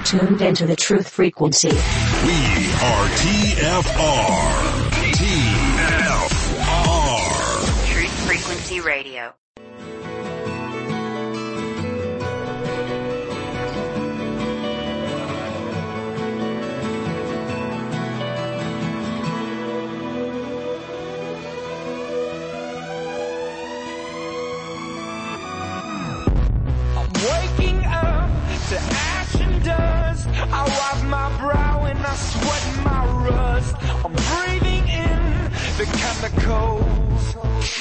now tuned into the truth frequency. We are TFR. TFR. Truth Frequency Radio. Waking up to action dust. I wipe my brow and I sweat my rust. I'm breathing in the chemicals.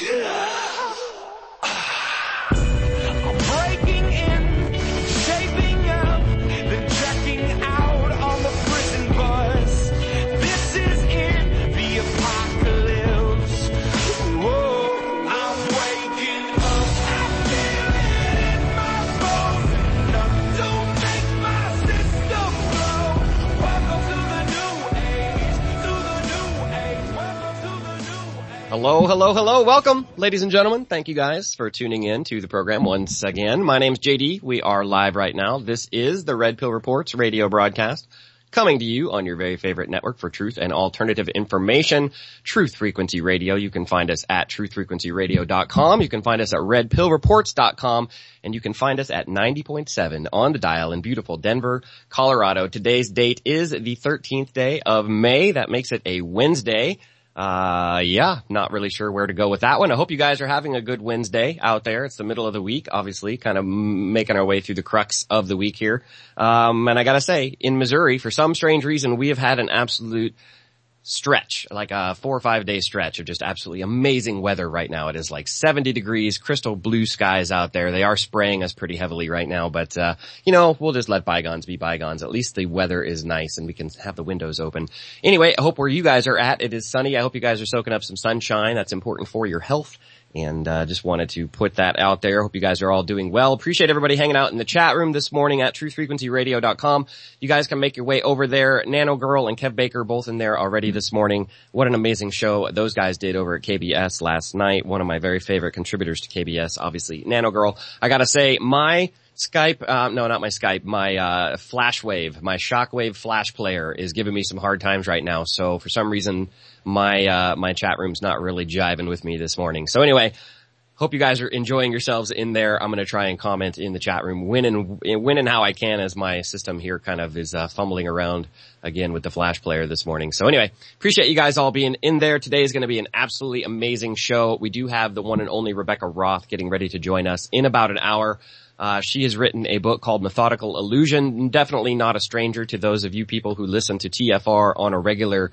I'm breaking in, shaping up, then checking out on the prison bus. This is it, the apocalypse. Whoa, I'm waking up. I feel it in my bones. Enough to make my system blow. Welcome to the new age. To the new age. Welcome to the new age. Hello, hello, hello. Welcome, ladies and gentlemen. Thank you guys for tuning in to the program once again. My name's JD. We are live right now. This is the Red Pill Reports radio broadcast coming to you on your very favorite network for truth and alternative information, Truth Frequency Radio. You can find us at truthfrequencyradio.com. You can find us at redpillreports.com. And you can find us at 90.7 on the dial in beautiful Denver, Colorado. Today's date is the 13th day of May. That makes it a Wednesday. Not really sure where to go with that one. I hope you guys are having a good Wednesday out there. It's the middle of the week, obviously, kind of making our way through the crux of the week here. And I gotta say, in Missouri, for some strange reason, we have had an absolute stretch, like a 4 or 5 day stretch of just absolutely amazing weather right now. It is like 70 degrees, crystal blue skies out there. They are spraying us pretty heavily right now, but, we'll just let bygones be bygones. At least the weather is nice and we can have the windows open. Anyway, I hope where you guys are at, it is sunny. I hope you guys are soaking up some sunshine. That's important for your health. And just wanted to put that out there. Hope you guys are all doing well. Appreciate everybody hanging out in the chat room this morning at truthfrequencyradio.com. You guys can make your way over there. Nano Girl and Kev Baker both in there already this morning. What an amazing show those guys did over at KBS last night. One of my very favorite contributors to KBS, obviously, Nano Girl. I gotta say, my Skype, not my Skype, my Flashwave, my Shockwave Flash player is giving me some hard times right now. So for some reason, my chat room's not really jiving with me this morning. So anyway, hope you guys are enjoying yourselves in there. I'm going to try and comment in the chat room when and how I can, as my system here kind of is fumbling around again with the Flash player this morning. So anyway, appreciate you guys all being in there. Today is going to be an absolutely amazing show. We do have the one and only Rebecca Roth getting ready to join us in about an hour. She has written a book called Methodical Illusion. Definitely not a stranger to those of you people who listen to TFR on a regular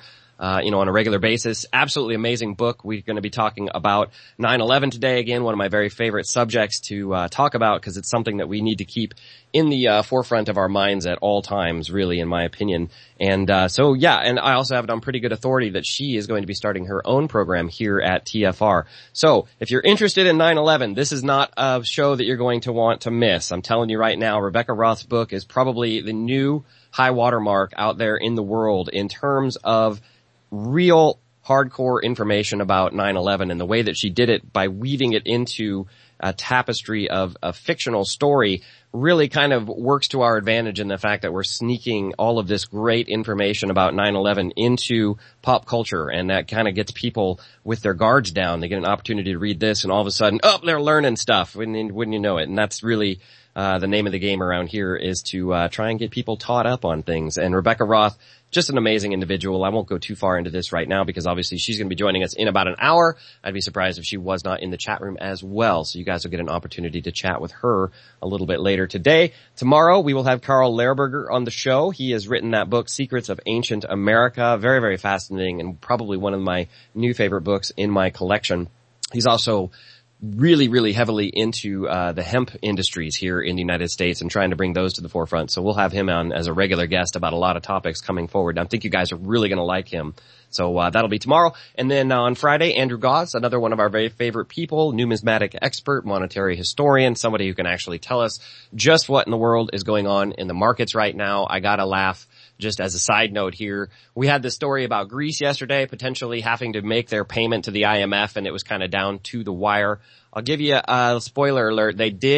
basis. Absolutely amazing book. We're going to be talking about 9/11 today. Again, one of my very favorite subjects to talk about, because it's something that we need to keep in the forefront of our minds at all times, really, in my opinion. And and I also have it on pretty good authority that she is going to be starting her own program here at TFR. So if you're interested in 9/11, this is not a show that you're going to want to miss. I'm telling you right now, Rebecca Roth's book is probably the new high watermark out there in the world in terms of real hardcore information about 9/11, and the way that she did it by weaving it into a tapestry of a fictional story really kind of works to our advantage in the fact that we're sneaking all of this great information about 9/11 into pop culture, and that kind of gets people with their guards down. They get an opportunity to read this and all of a sudden, they're learning stuff, wouldn't you know it. And that's really the name of the game around here, is to try and get people taught up on things. And Rebecca Roth, just an amazing individual. I won't go too far into this right now because obviously she's going to be joining us in about an hour. I'd be surprised if she was not in the chat room as well. So you guys will get an opportunity to chat with her a little bit later today. Tomorrow we will have Carl Lehrberger on the show. He has written that book, Secrets of Ancient America. Very, very fascinating, and probably one of my new favorite books in my collection. He's also really, really heavily into the hemp industries here in the United States and trying to bring those to the forefront. So we'll have him on as a regular guest about a lot of topics coming forward. I think you guys are really going to like him. So that'll be tomorrow. And then on Friday, Andrew Goss, another one of our very favorite people, numismatic expert, monetary historian, somebody who can actually tell us just what in the world is going on in the markets right now. I gotta laugh. Just as a side note here, we had this story about Greece yesterday, potentially having to make their payment to the IMF, and it was kind of down to the wire. I'll give you a spoiler alert. They did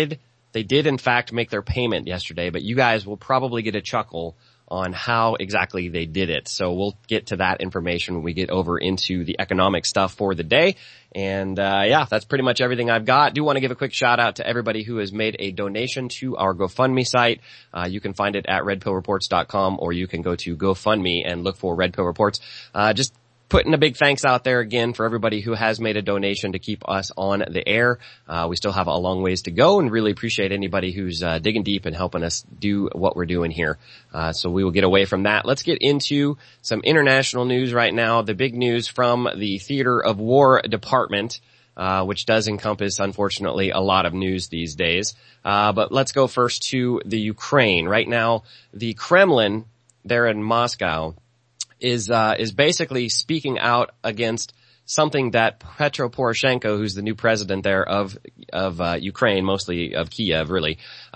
They did in fact make their payment yesterday, but you guys will probably get a chuckle on how exactly they did it. So we'll get to that information when we get over into the economic stuff for the day. And yeah, that's pretty much everything I've got. Do want to give a quick shout out to everybody who has made a donation to our GoFundMe site. You can find it at redpillreports.com, or you can go to GoFundMe and look for Red Pill Reports. Just putting a big thanks out there again for everybody who has made a donation to keep us on the air. We still have a long ways to go, and really appreciate anybody who's digging deep and helping us do what we're doing here. So we will get away from that. Let's get into some international news right now. The big news from the Theater of War Department, which does encompass, unfortunately, a lot of news these days. But let's go first to the Ukraine. Right now, the Kremlin there in Moscow is basically speaking out against something that Petro Poroshenko, who's the new president there of Ukraine, mostly of Kiev, really.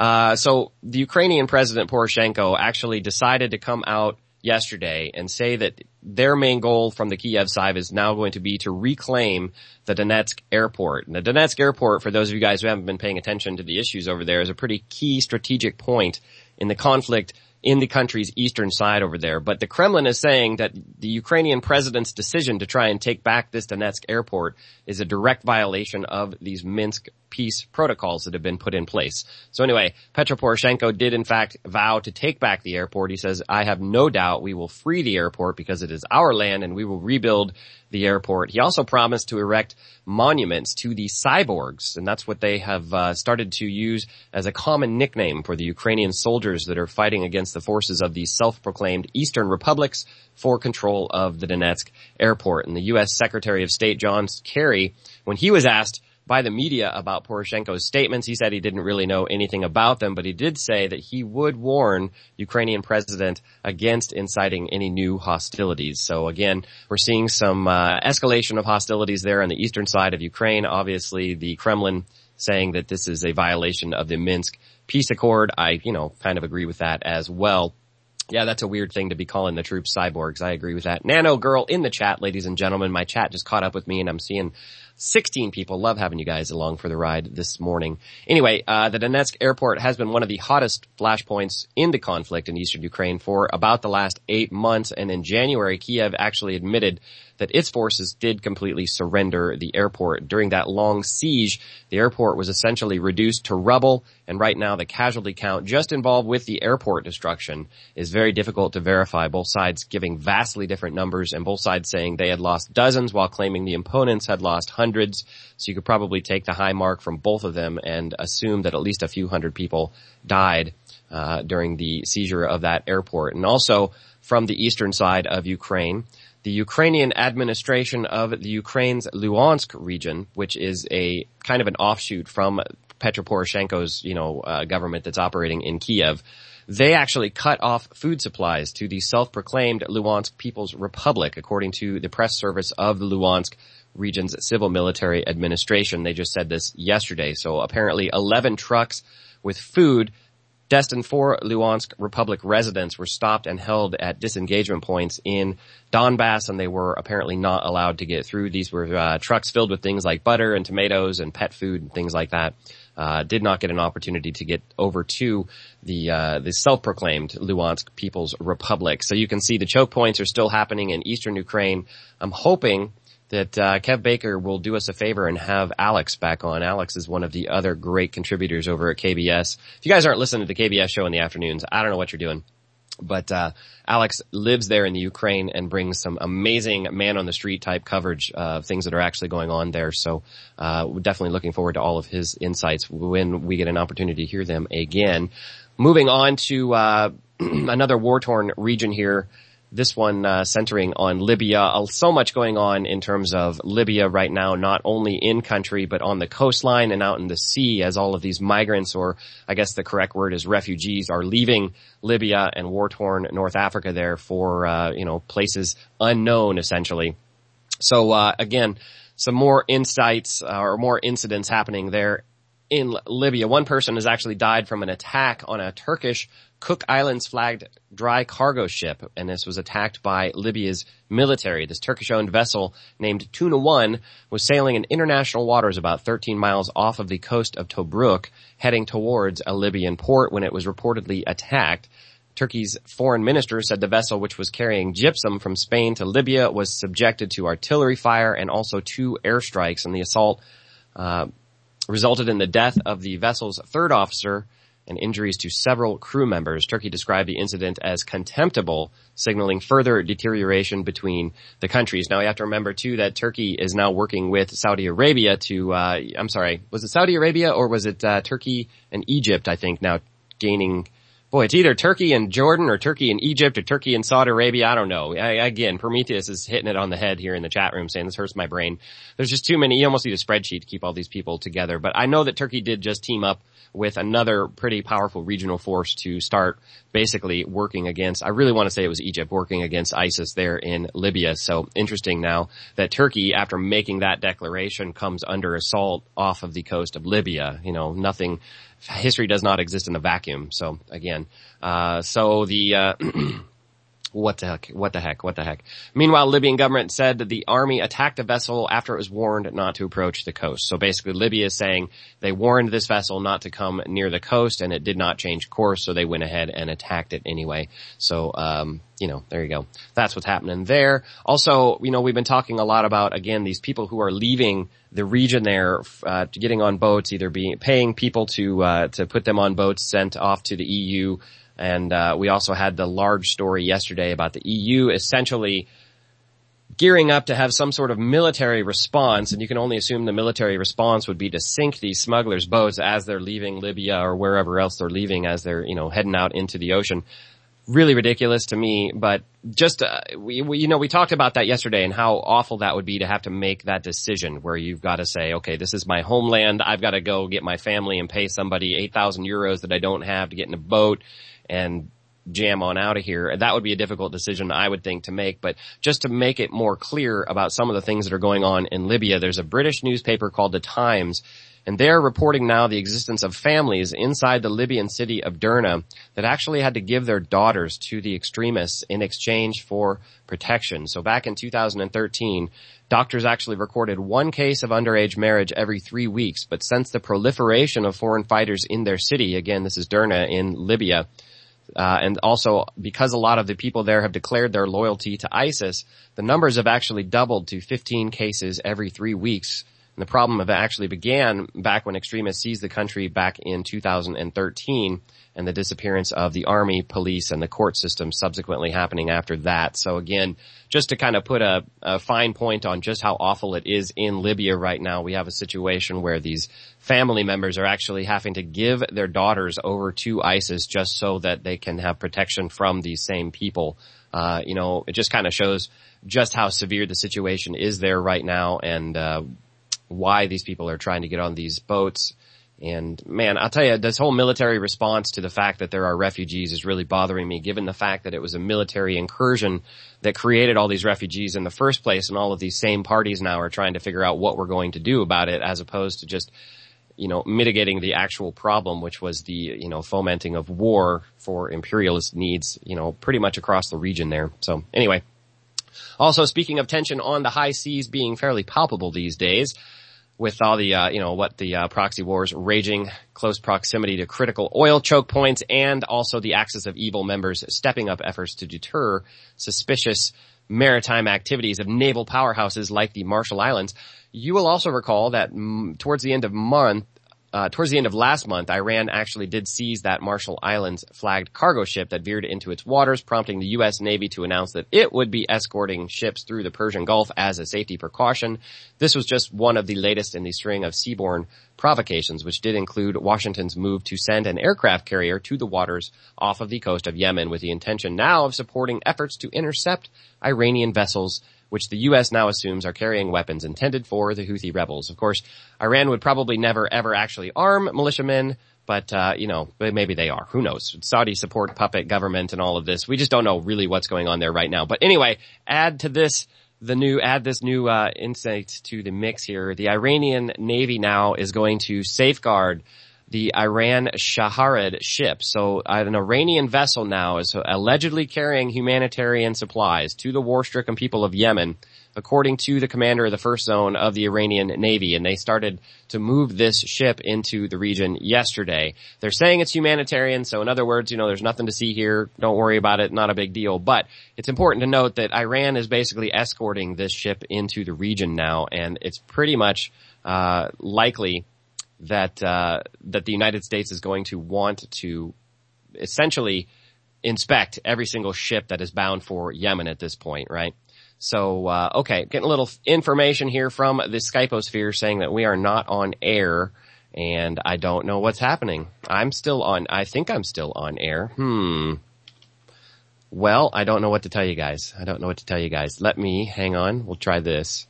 So the Ukrainian president Poroshenko actually decided to come out yesterday and say that their main goal from the Kiev side is now going to be to reclaim the Donetsk airport. And the Donetsk airport, for those of you guys who haven't been paying attention to the issues over there, is a pretty key strategic point in the conflict in the country's eastern side over there. But the Kremlin is saying that the Ukrainian president's decision to try and take back this Donetsk airport is a direct violation of these Minsk peace protocols that have been put in place. So anyway, Petro Poroshenko did in fact vow to take back the airport. He says, I have no doubt we will free the airport because it is our land and we will rebuild the airport. He also promised to erect monuments to the cyborgs, and that's what they have started to use as a common nickname for the Ukrainian soldiers that are fighting against the forces of these self-proclaimed Eastern republics for control of the Donetsk airport. And the U.S. Secretary of State John Kerry, when he was asked by the media about Poroshenko's statements, he said he didn't really know anything about them, but he did say that he would warn Ukrainian president against inciting any new hostilities. So again, we're seeing some escalation of hostilities there on the eastern side of Ukraine. Obviously, the Kremlin saying that this is a violation of the Minsk peace accord. I, kind of agree with that as well. Yeah, that's a weird thing to be calling the troops cyborgs. I agree with that. Nano Girl in the chat, ladies and gentlemen. My chat just caught up with me, and I'm seeing 16 people. Love having you guys along for the ride this morning. Anyway, the Donetsk airport has been one of the hottest flashpoints in the conflict in eastern Ukraine for about the last 8 months. And in January, Kiev actually admitted that its forces did completely surrender the airport. During that long siege, the airport was essentially reduced to rubble, and right now the casualty count just involved with the airport destruction is very difficult to verify, both sides giving vastly different numbers and both sides saying they had lost dozens while claiming the opponents had lost hundreds. So you could probably take the high mark from both of them and assume that at least a few hundred people died during the seizure of that airport. And also from the eastern side of Ukraine, the Ukrainian administration of the Ukraine's Luhansk region, which is a kind of an offshoot from Petro Poroshenko's, government that's operating in Kiev, they actually cut off food supplies to the self-proclaimed Luhansk People's Republic, according to the press service of the Luhansk region's civil military administration. They just said this yesterday. So apparently 11 trucks with food destined for Luhansk Republic residents were stopped and held at disengagement points in Donbass, and they were apparently not allowed to get through. These were trucks filled with things like butter and tomatoes and pet food and things like that. Did not get an opportunity to get over to the self-proclaimed Luhansk People's Republic. So you can see the choke points are still happening in eastern Ukraine. I'm hoping that Kev Baker will do us a favor and have Alex back on. Alex is one of the other great contributors over at KBS. If you guys aren't listening to the KBS show in the afternoons, I don't know what you're doing. But Alex lives there in the Ukraine and brings some amazing man-on-the-street type coverage of things that are actually going on there. So we're definitely looking forward to all of his insights when we get an opportunity to hear them again. Moving on to another war-torn region here. This one centering on Libya. So much going on in terms of Libya right now, not only in country, but on the coastline and out in the sea, as all of these migrants, or I guess the correct word is refugees, are leaving Libya and war-torn North Africa there for, places unknown, essentially. So, again, some more insights or more incidents happening there in Libya. One person has actually died from an attack on a Turkish Cook Islands flagged dry cargo ship, and this was attacked by Libya's military. This Turkish-owned vessel named Tuna One was sailing in international waters about 13 miles off of the coast of Tobruk, heading towards a Libyan port when it was reportedly attacked. Turkey's foreign minister said the vessel, which was carrying gypsum from Spain to Libya, was subjected to artillery fire and also 2 airstrikes, and the assault resulted in the death of the vessel's third officer and injuries to several crew members. Turkey described the incident as contemptible, signaling further deterioration between the countries. Now, you have to remember, too, that Turkey is now working with Saudi Arabia to, was it Saudi Arabia or was it Turkey and Egypt, I think, now gaining... Boy, it's either Turkey and Jordan or Turkey and Egypt or Turkey and Saudi Arabia. I don't know. Again, Prometheus is hitting it on the head here in the chat room saying this hurts my brain. There's just too many. You almost need a spreadsheet to keep all these people together. But I know that Turkey did just team up with another pretty powerful regional force to start basically working against, I really want to say it was Egypt, working against ISIS there in Libya. So interesting now that Turkey, after making that declaration, comes under assault off of the coast of Libya. You know, nothing... History does not exist in a vacuum. So again, what the heck? Meanwhile, Libyan government said that the army attacked a vessel after it was warned not to approach the coast. So basically Libya is saying they warned this vessel not to come near the coast and it did not change course. So they went ahead and attacked it anyway. So, there you go. That's what's happening there. Also, we've been talking a lot about, again, these people who are leaving the region there, getting on boats, either paying people to put them on boats sent off to the EU. And we also had the large story yesterday about the EU essentially gearing up to have some sort of military response, and you can only assume the military response would be to sink these smugglers' boats as they're leaving Libya or wherever else they're leaving as they're, heading out into the ocean. Really ridiculous to me, but just, we talked about that yesterday and how awful that would be to have to make that decision where you've got to say, okay, this is my homeland. I've got to go get my family and pay somebody 8,000 euros that I don't have to get in a boat and jam on out of here. That would be a difficult decision, I would think, to make. But just to make it more clear about some of the things that are going on in Libya, there's a British newspaper called The Times, and they're reporting now the existence of families inside the Libyan city of Derna that actually had to give their daughters to the extremists in exchange for protection. So back in 2013, doctors actually recorded 1 case of underage marriage every 3 weeks. But since the proliferation of foreign fighters in their city, again, this is Derna in Libya, and also because a lot of the people there have declared their loyalty to ISIS, the numbers have actually doubled to 15 cases every 3 weeks. And the problem of it actually began back when extremists seized the country back in 2013 and the disappearance of the army, police, and the court system subsequently happening after that. So again, just to kind of put a fine point on just how awful it is in Libya right now, we have a situation where these family members are actually having to give their daughters over to ISIS just so that they can have protection from these same people. It just kind of shows just how severe the situation is there right now and why these people are trying to get on these boats. And man, I'll tell you, this whole military response to the fact that there are refugees is really bothering me, given the fact that it was a military incursion that created all these refugees in the first place, and all of these same parties now are trying to figure out what we're going to do about it, as opposed to just, mitigating the actual problem, which was the, fomenting of war for imperialist needs, pretty much across the region there. So anyway. Also, speaking of tension on the high seas being fairly palpable these days, with all the, proxy wars raging, close proximity to critical oil choke points, and also the axis of evil members stepping up efforts to deter suspicious maritime activities of naval powerhouses like the Marshall Islands. You will also recall that towards the end of last month, Iran actually did seize that Marshall Islands flagged cargo ship that veered into its waters, prompting the U.S. Navy to announce that it would be escorting ships through the Persian Gulf as a safety precaution. This was just one of the latest in the string of seaborne provocations, which did include Washington's move to send an aircraft carrier to the waters off of the coast of Yemen, with the intention now of supporting efforts to intercept Iranian vessels, which the U.S. now assumes are carrying weapons intended for the Houthi rebels. Of course, Iran would probably never, ever actually arm militiamen, but, maybe they are. Who knows? Saudi support puppet government and all of this. We just don't know really what's going on there right now. But anyway, add to this add this new insight to the mix here. The Iranian Navy now is going to safeguard the Iran Shaharid ship. So an Iranian vessel now is allegedly carrying humanitarian supplies to the war-stricken people of Yemen, according to the commander of the first zone of the Iranian Navy. And they started to move this ship into the region yesterday. They're saying it's humanitarian. So in other words, there's nothing to see here. Don't worry about it. Not a big deal. But it's important to note that Iran is basically escorting this ship into the region now. And it's pretty much, likely that the United States is going to want to essentially inspect every single ship that is bound for Yemen at this point, right? So, okay, getting a little information here from the Skyposphere saying that we are not on air, and I don't know what's happening. I think I'm still on air. Well, I don't know what to tell you guys. Let me, hang on, we'll try this.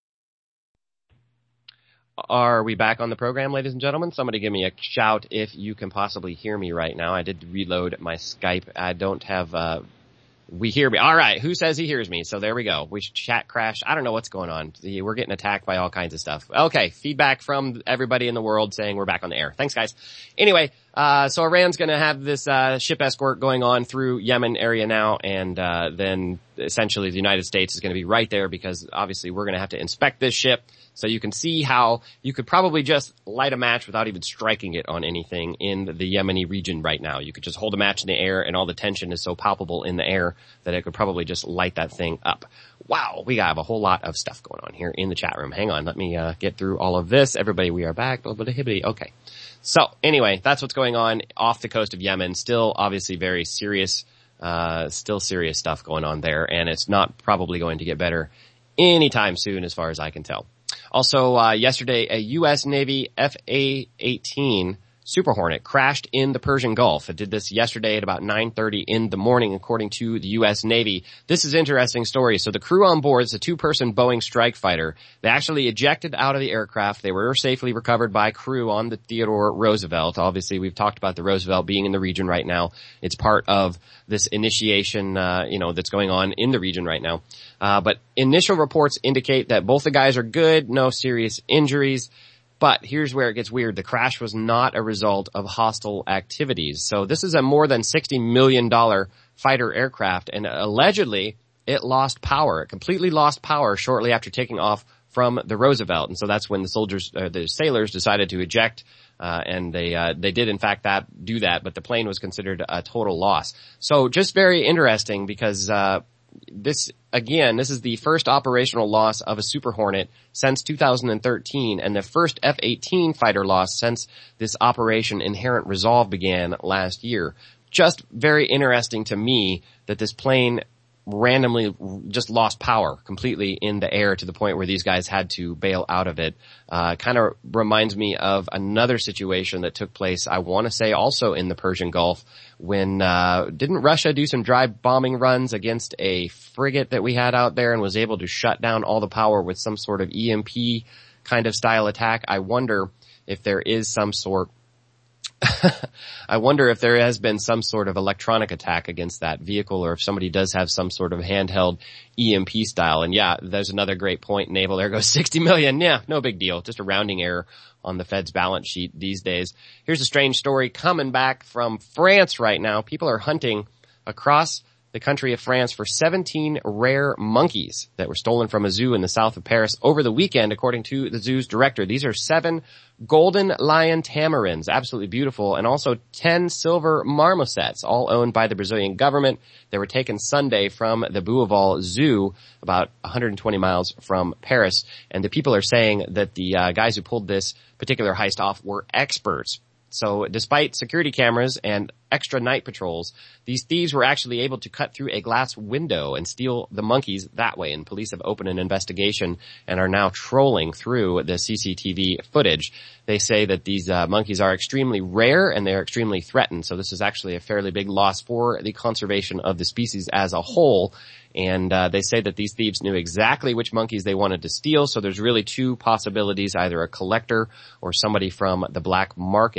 Are we back on the program, ladies and gentlemen? Somebody give me a shout if you can possibly hear me right now. I did reload my Skype. I don't have, we hear me. All right. Who says he hears me? So there we go. We chat crashed. I don't know what's going on. We're getting attacked by all kinds of stuff. Okay. Feedback from everybody in the world saying we're back on the air. Thanks, guys. Anyway, so Iran's going to have this ship escort going on through Yemen area now, and then essentially the United States is going to be right there because obviously we're going to have to inspect this ship. So you can see how you could probably just light a match without even striking it on anything in the Yemeni region right now. You could just hold a match in the air, and all the tension is so palpable in the air that it could probably just light that thing up. Wow, we have a whole lot of stuff going on here in the chat room. Hang on, let me get through all of this. Everybody, we are back. Okay. So anyway, that's what's going on off the coast of Yemen. Still obviously very serious, still serious stuff going on there, and it's not probably going to get better anytime soon as far as I can tell. Also, yesterday, a U.S. Navy FA-18 Super Hornet crashed in the Persian Gulf. It did this yesterday at about 9:30 in the morning, according to the U.S. Navy. This is an interesting story. So the crew on board is a two-person Boeing strike fighter. They actually ejected out of the aircraft. They were safely recovered by crew on the Theodore Roosevelt. Obviously, we've talked about the Roosevelt being in the region right now. It's part of this initiation, that's going on in the region right now. But initial reports indicate that both the guys are good, no serious injuries. But here's where it gets weird. The crash was not a result of hostile activities. So this is a more than $60 million fighter aircraft, and allegedly it lost power. It completely lost power shortly after taking off from the Roosevelt. And so that's when the sailors decided to eject, and they did in fact do that, but the plane was considered a total loss. So just very interesting because, this is the first operational loss of a Super Hornet since 2013 and the first F-18 fighter loss since this Operation Inherent Resolve began last year. Just very interesting to me that this plane randomly just lost power completely in the air to the point where these guys had to bail out of it. Kind of reminds me of another situation that took place, I want to say also in the Persian Gulf, when didn't Russia do some dry bombing runs against a frigate that we had out there and was able to shut down all the power with some sort of EMP kind of style attack? I wonder if there is some sort I wonder if there has been some sort of electronic attack against that vehicle, or if somebody does have some sort of handheld EMP style. And yeah, there's another great point. Naval, there goes 60 million. Yeah, no big deal. Just a rounding error on the Fed's balance sheet these days. Here's a strange story coming back from France right now. People are hunting across the country of France for 17 rare monkeys that were stolen from a zoo in the south of Paris over the weekend, according to the zoo's director. These are 7 golden lion tamarins, absolutely beautiful, and also 10 silver marmosets, all owned by the Brazilian government. They were taken Sunday from the Bougival Zoo, about 120 miles from Paris. And the people are saying that the guys who pulled this particular heist off were experts. So despite security cameras and extra night patrols, these thieves were actually able to cut through a glass window and steal the monkeys that way. And police have opened an investigation and are now trolling through the CCTV footage. They say that these monkeys are extremely rare and they're extremely threatened. So this is actually a fairly big loss for the conservation of the species as a whole. And they say that these thieves knew exactly which monkeys they wanted to steal. So there's really 2 possibilities, either a collector or somebody from the black market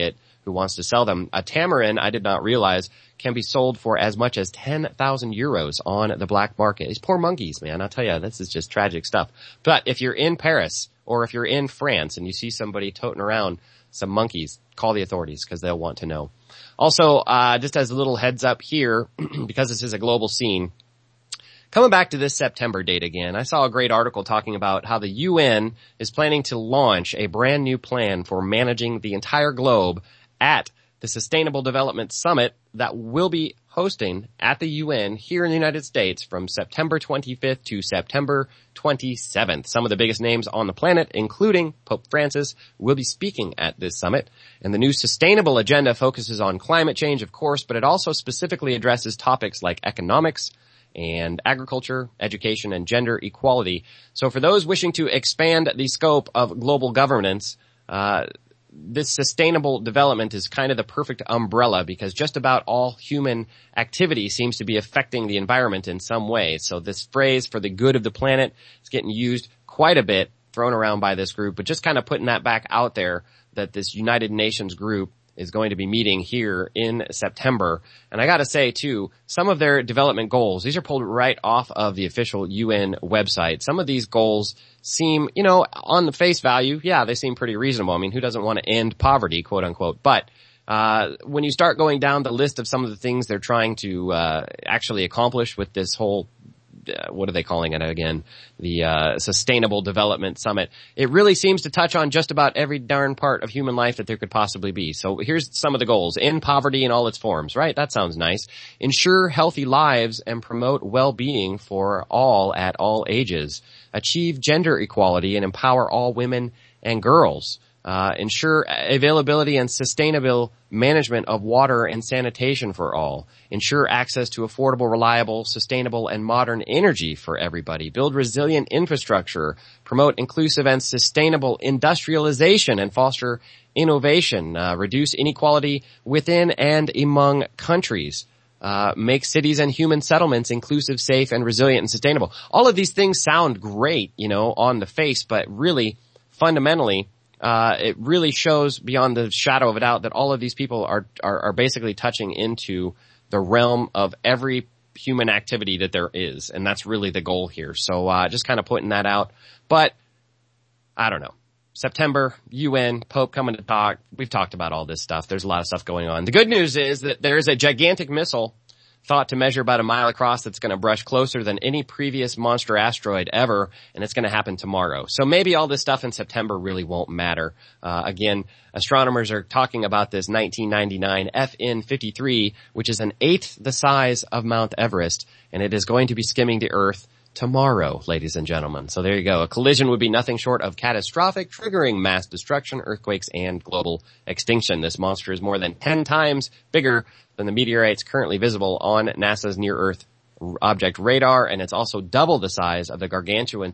who wants to sell them. A tamarin, I did not realize, can be sold for as much as 10,000 euros on the black market. These poor monkeys, man. I'll tell you, this is just tragic stuff. But if you're in Paris or if you're in France and you see somebody toting around some monkeys, call the authorities because they'll want to know. Also, just as a little heads up here, because this is a global scene, coming back to this September date again, I saw a great article talking about how the UN is planning to launch a brand new plan for managing the entire globe at the Sustainable Development Summit that will be hosting at the UN here in the United States from September 25th to September 27th. Some of the biggest names on the planet, including Pope Francis, will be speaking at this summit. And the new sustainable agenda focuses on climate change, of course, but it also specifically addresses topics like economics and agriculture, education, and gender equality. So for those wishing to expand the scope of global governance, this sustainable development is kind of the perfect umbrella because just about all human activity seems to be affecting the environment in some way. So this phrase for the good of the planet is getting used quite a bit, thrown around by this group, but just kind of putting that back out there that this United Nations group is going to be meeting here in September. And I gotta say too, some of their development goals, these are pulled right off of the official UN website. Some of these goals seem, on the face value, yeah, they seem pretty reasonable. I mean, who doesn't want to end poverty, quote unquote? But when you start going down the list of some of the things they're trying to actually accomplish with this whole what are they calling it again? The Sustainable Development Summit. It really seems to touch on just about every darn part of human life that there could possibly be. So here's some of the goals. End poverty in all its forms, right? That sounds nice. Ensure healthy lives and promote well-being for all at all ages. Achieve gender equality and empower all women and girls. Ensure availability and sustainable management of water and sanitation for all. Ensure access to affordable, reliable, sustainable, and modern energy for everybody. Build resilient infrastructure. Promote inclusive and sustainable industrialization and foster innovation. Reduce inequality within and among countries. Make cities and human settlements inclusive, safe, and resilient and sustainable. All of these things sound great, on the face, but really, fundamentally, it really shows beyond the shadow of a doubt that all of these people are basically touching into the realm of every human activity that there is. And that's really the goal here. So, just kind of putting that out. But, I don't know. September, UN, Pope coming to talk. We've talked about all this stuff. There's a lot of stuff going on. The good news is that there's a gigantic missile thought to measure about a mile across that's going to brush closer than any previous monster asteroid ever, and it's going to happen tomorrow. So maybe all this stuff in September really won't matter. Again, astronomers are talking about this 1999 FN53, which is an eighth the size of Mount Everest, and it is going to be skimming the Earth tomorrow, ladies and gentlemen. So there you go. A collision would be nothing short of catastrophic, triggering mass destruction, earthquakes, and global extinction. This monster is more than 10 times bigger than the meteorites currently visible on NASA's near-Earth object radar, and it's also double the size of the gargantuan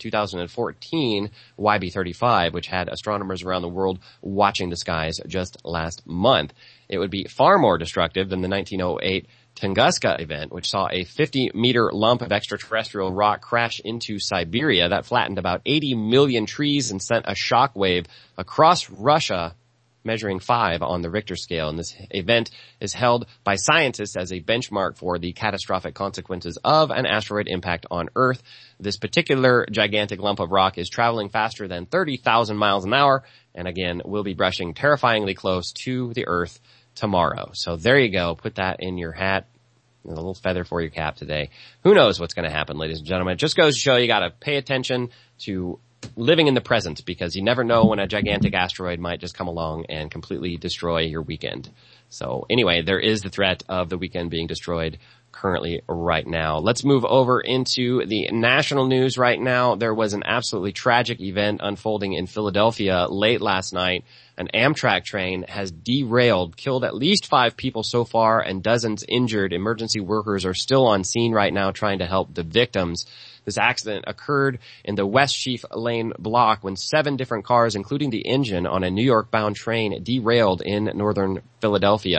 2014 YB-35, which had astronomers around the world watching the skies just last month. It would be far more destructive than the 1908 Tunguska event, which saw a 50-meter lump of extraterrestrial rock crash into Siberia. That flattened about 80 million trees and sent a shockwave across Russia, measuring 5 on the Richter scale. And this event is held by scientists as a benchmark for the catastrophic consequences of an asteroid impact on Earth. This particular gigantic lump of rock is traveling faster than 30,000 miles an hour, and again, will be brushing terrifyingly close to the Earth tomorrow. So there you go. Put that in your hat. A little feather for your cap today. Who knows what's going to happen, ladies and gentlemen. It just goes to show you got to pay attention to living in the present, because you never know when a gigantic asteroid might just come along and completely destroy your weekend. So anyway, there is the threat of the weekend being destroyed currently right now. Let's move over into the national news right now. There was an absolutely tragic event unfolding in Philadelphia late last night. An Amtrak train has derailed, killed at least 5 people so far, and dozens injured. Emergency workers are still on scene right now trying to help the victims. This accident occurred in the West Sheaf Lane block when 7 different cars, including the engine on a New York-bound train, derailed in northern Philadelphia.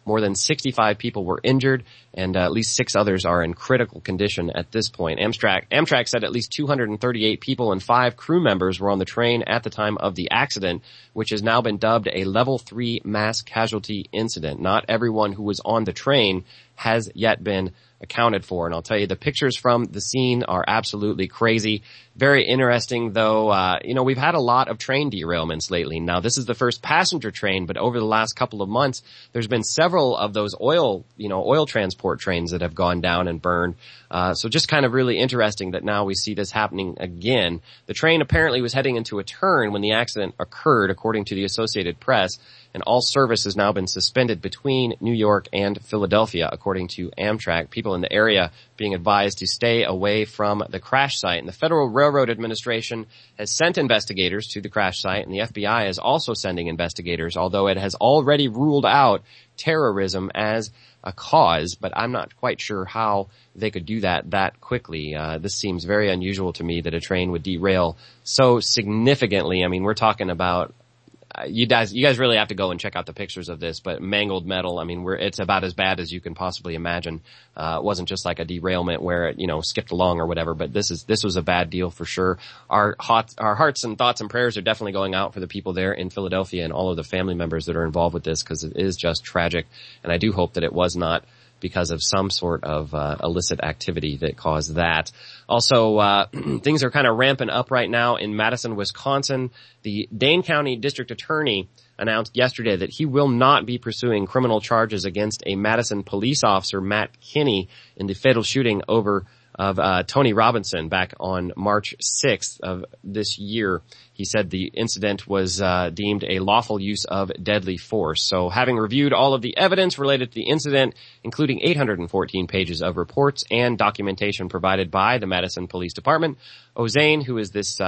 More than 65 people were injured, and at least 6 others are in critical condition at this point. Amtrak said at least 238 people and 5 crew members were on the train at the time of the accident, which has now been dubbed a level 3 mass casualty incident. Not everyone who was on the train has yet been accounted for. And I'll tell you, the pictures from the scene are absolutely crazy. Very interesting, though. We've had a lot of train derailments lately. Now, this is the first passenger train, but over the last couple of months, there's been several of those oil transport trains that have gone down and burned. So just kind of really interesting that now we see this happening again. The train apparently was heading into a turn when the accident occurred, according to the Associated Press, and all service has now been suspended between New York and Philadelphia, according to Amtrak. People in the area being advised to stay away from the crash site. And the Federal Railroad Administration has sent investigators to the crash site, and the FBI is also sending investigators, although it has already ruled out terrorism as a cause, but I'm not quite sure how they could do that quickly. This seems very unusual to me that a train would derail so significantly. I mean, we're talking about you guys really have to go and check out the pictures of this, but mangled metal. I mean, it's about as bad as you can possibly imagine. It wasn't just like a derailment where it, skipped along or whatever, but this was a bad deal for sure. Our hearts and thoughts and prayers are definitely going out for the people there in Philadelphia and all of the family members that are involved with this, because it is just tragic. And I do hope that it was not because of some sort of illicit activity that caused that. Also, things are kind of ramping up right now in Madison, Wisconsin. The Dane County District Attorney announced yesterday that he will not be pursuing criminal charges against a Madison police officer, Matt Kinney, in the fatal shooting of Tony Robinson back on March 6th of this year. He said the incident was deemed a lawful use of deadly force. So having reviewed all of the evidence related to the incident, including 814 pages of reports and documentation provided by the Madison Police Department, Ozane, who is this,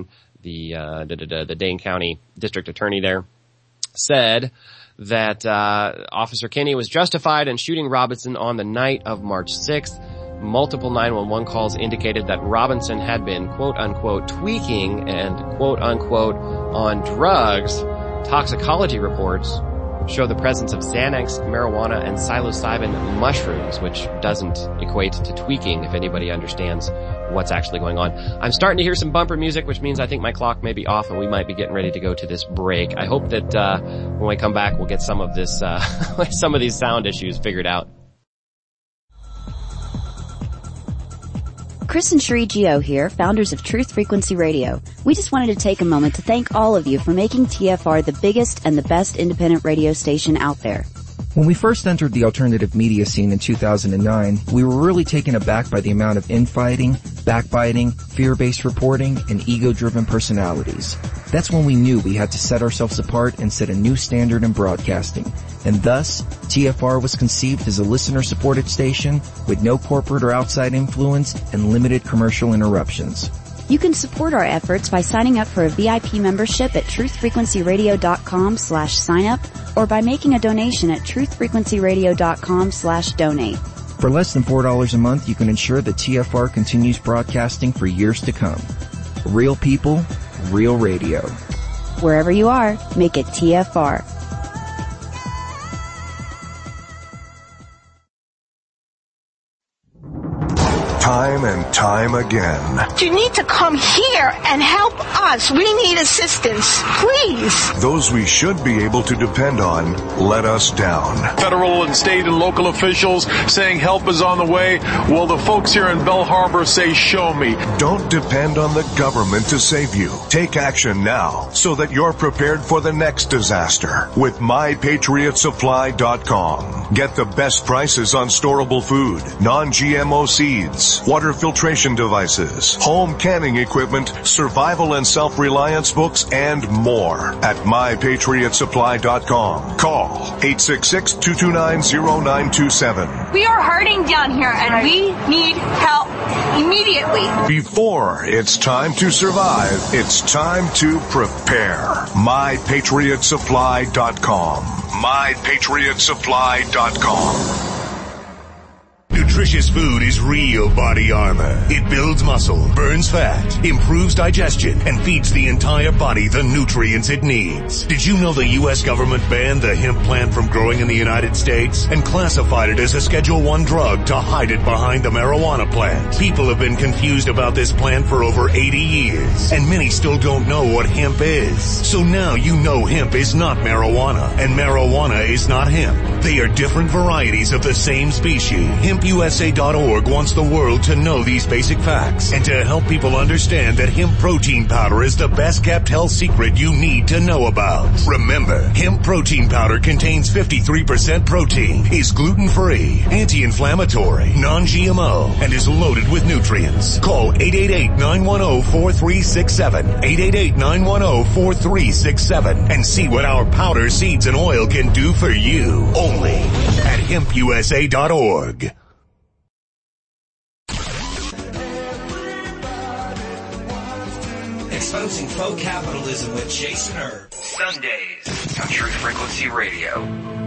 the Dane County District Attorney there, said that Officer Kinney was justified in shooting Robinson on the night of March 6th. Multiple 911 calls indicated that Robinson had been quote-unquote tweaking and quote-unquote on drugs. Toxicology reports show the presence of Xanax, marijuana, and psilocybin mushrooms, which doesn't equate to tweaking, if anybody understands what's actually going on. I'm starting to hear some bumper music, which means I think my clock may be off and we might be getting ready to go to this break. I hope that when we come back, we'll get some of this, some of these sound issues figured out. Chris and Sheree Gio here, founders of Truth Frequency Radio. We just wanted to take a moment to thank all of you for making TFR the biggest and the best independent radio station out there. When we first entered the alternative media scene in 2009, we were really taken aback by the amount of infighting, backbiting, fear-based reporting, and ego-driven personalities. That's when we knew we had to set ourselves apart and set a new standard in broadcasting. And thus, TFR was conceived as a listener-supported station with no corporate or outside influence and limited commercial interruptions. You can support our efforts by signing up for a VIP membership at truthfrequencyradio.com/sign-up or by making a donation at truthfrequencyradio.com/donate. For less than $4 a month, you can ensure that TFR continues broadcasting for years to come. Real people, real radio. Wherever you are, make it TFR. Time and time again. You need to come here and help us. We need assistance, please. Those we should be able to depend on let us down. Federal and state and local officials saying help is on the way. Well, the folks here in Bell Harbor say show me. Don't depend on the government to save you. Take action now so that you're prepared for the next disaster with MyPatriotSupply.com. Get the best prices on storable food, non-GMO seeds, water filtration devices, home canning equipment, survival and self-reliance books, and more at MyPatriotSupply.com. Call 866-229-0927. We are hurting down here and we need help immediately. Before it's time to survive, it's time to prepare. MyPatriotSupply.com. MyPatriotSupply.com. nutritious food is real body armor. It builds muscle, burns fat, improves digestion, and feeds the entire body the nutrients it needs. Did you know the U.S. government banned the hemp plant from growing in the United States and classified it as a Schedule I drug to hide it behind the marijuana plant? People have been confused about this plant for over 80 years, and many still don't know what hemp is. So now you know hemp is not marijuana, and marijuana is not hemp. They are different varieties of the same species. HempUSA.org wants the world to know these basic facts and to help people understand that hemp protein powder is the best kept health secret you need to know about. Remember, hemp protein powder contains 53% protein, is gluten-free, anti-inflammatory, non-GMO, and is loaded with nutrients. Call 888-910-4367, 888-910-4367, and see what our powder, seeds, and oil can do for you. Only at HempUSA.org. Exposing faux capitalism with Jason Erb. Sundays on Truth Frequency Radio.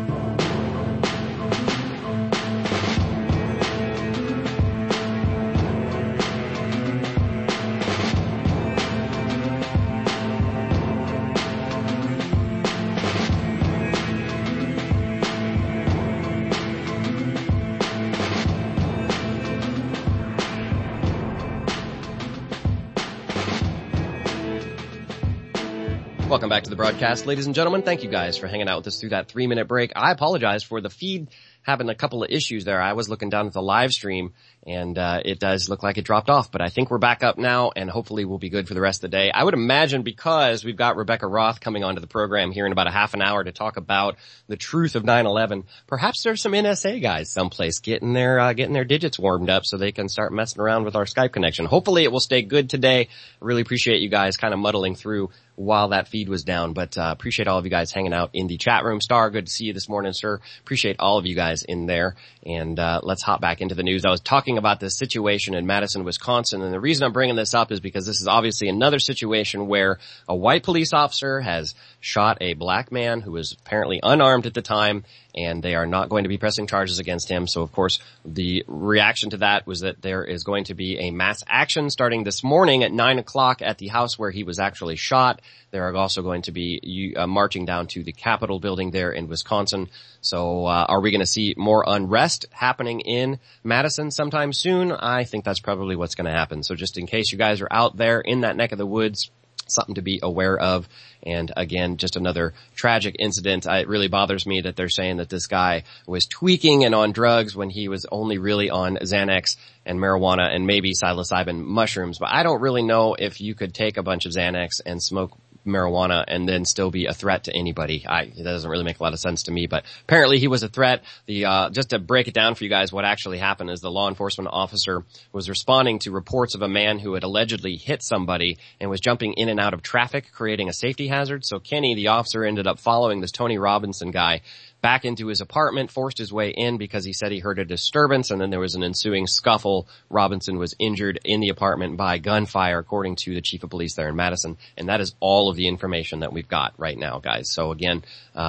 Welcome back to the broadcast, ladies and gentlemen. Thank you guys for hanging out with us through that 3-minute break. I apologize for the feed having a couple of issues there. I was looking down at the live stream and it does look like it dropped off, but I think we're back up now and hopefully we'll be good for the rest of the day. I would imagine because we've got Rebecca Roth coming onto the program here in about a half an hour to talk about the truth of 9/11. Perhaps there's some NSA guys someplace getting their digits warmed up so they can start messing around with our Skype connection. Hopefully it will stay good today. I really appreciate you guys kind of muddling through while that feed was down, but appreciate all of you guys hanging out in the chat room. Star, good to see you this morning, sir. Appreciate all of you guys in there, and let's hop back into the news. I was talking about this situation in Madison, Wisconsin, and the reason I'm bringing this up is because this is obviously another situation where a white police officer has shot a black man who was apparently unarmed at the time, and they are not going to be pressing charges against him. So, of course, the reaction to that was that there is going to be a mass action starting this morning at 9 o'clock at the house where he was actually shot. There are also going to be marching down to the Capitol building there in Wisconsin. So are we going to see more unrest happening in Madison sometime soon? I think that's probably what's going to happen. So just in case you guys are out there in that neck of the woods, something to be aware of. And again, just another tragic incident. It really bothers me that they're saying that this guy was tweaking and on drugs when he was only really on Xanax and marijuana and maybe psilocybin mushrooms. But I don't really know if you could take a bunch of Xanax and smoke marijuana and then still be a threat to anybody. It doesn't really make a lot of sense to me, but apparently he was a threat. Just to break it down for you guys, what actually happened is the law enforcement officer was responding to reports of a man who had allegedly hit somebody and was jumping in and out of traffic, creating a safety hazard. So Kenny, the officer, ended up following this Tony Robinson guy back into his apartment, forced his way in because he said he heard a disturbance, and then there was an ensuing scuffle. Robinson was injured in the apartment by gunfire, according to the chief of police there in Madison, and that is all of the information that we've got right now, guys. So again,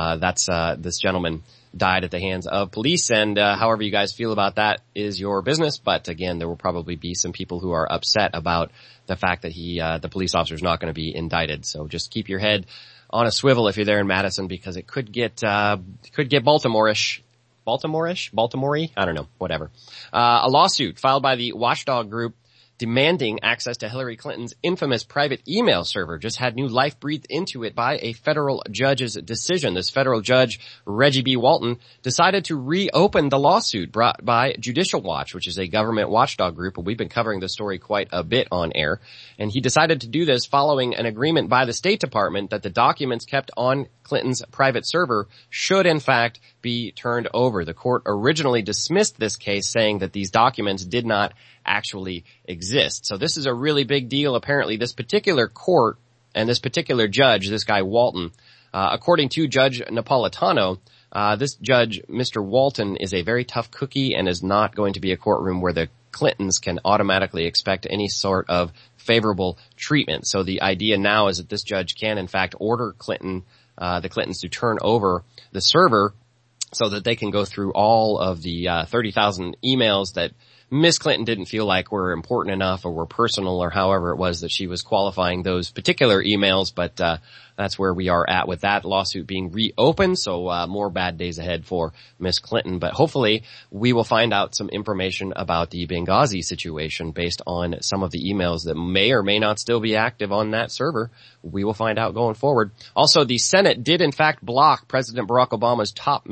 this gentleman died at the hands of police, and however you guys feel about that is your business, but again, there will probably be some people who are upset about the fact that the police officer is not going to be indicted. So just keep your head on a swivel if you're there in Madison, because it could get Baltimore-ish. Baltimore-y? I don't know. Whatever. A lawsuit filed by the Watchdog Group demanding access to Hillary Clinton's infamous private email server just had new life breathed into it by a federal judge's decision. This federal judge, Reggie B. Walton, decided to reopen the lawsuit brought by Judicial Watch, which is a government watchdog group. We've been covering this story quite a bit on air. And he decided to do this following an agreement by the State Department that the documents kept on Clinton's private server should, in fact, be turned over. The court originally dismissed this case, saying that these documents did not actually exist. So this is a really big deal. Apparently, this particular court and this particular judge, this guy Walton, according to Judge Napolitano, this judge, Mr. Walton, is a very tough cookie and is not going to be a courtroom where the Clintons can automatically expect any sort of favorable treatment. So the idea now is that this judge can, in fact, order the Clintons to turn over the server so that they can go through all of the 30,000 emails that Miss Clinton didn't feel like were important enough or were personal or however it was that she was qualifying those particular emails. But that's where we are at with that lawsuit being reopened. So more bad days ahead for Miss Clinton. But hopefully we will find out some information about the Benghazi situation based on some of the emails that may or may not still be active on that server. We will find out going forward. Also, the Senate did in fact block President Barack Obama's top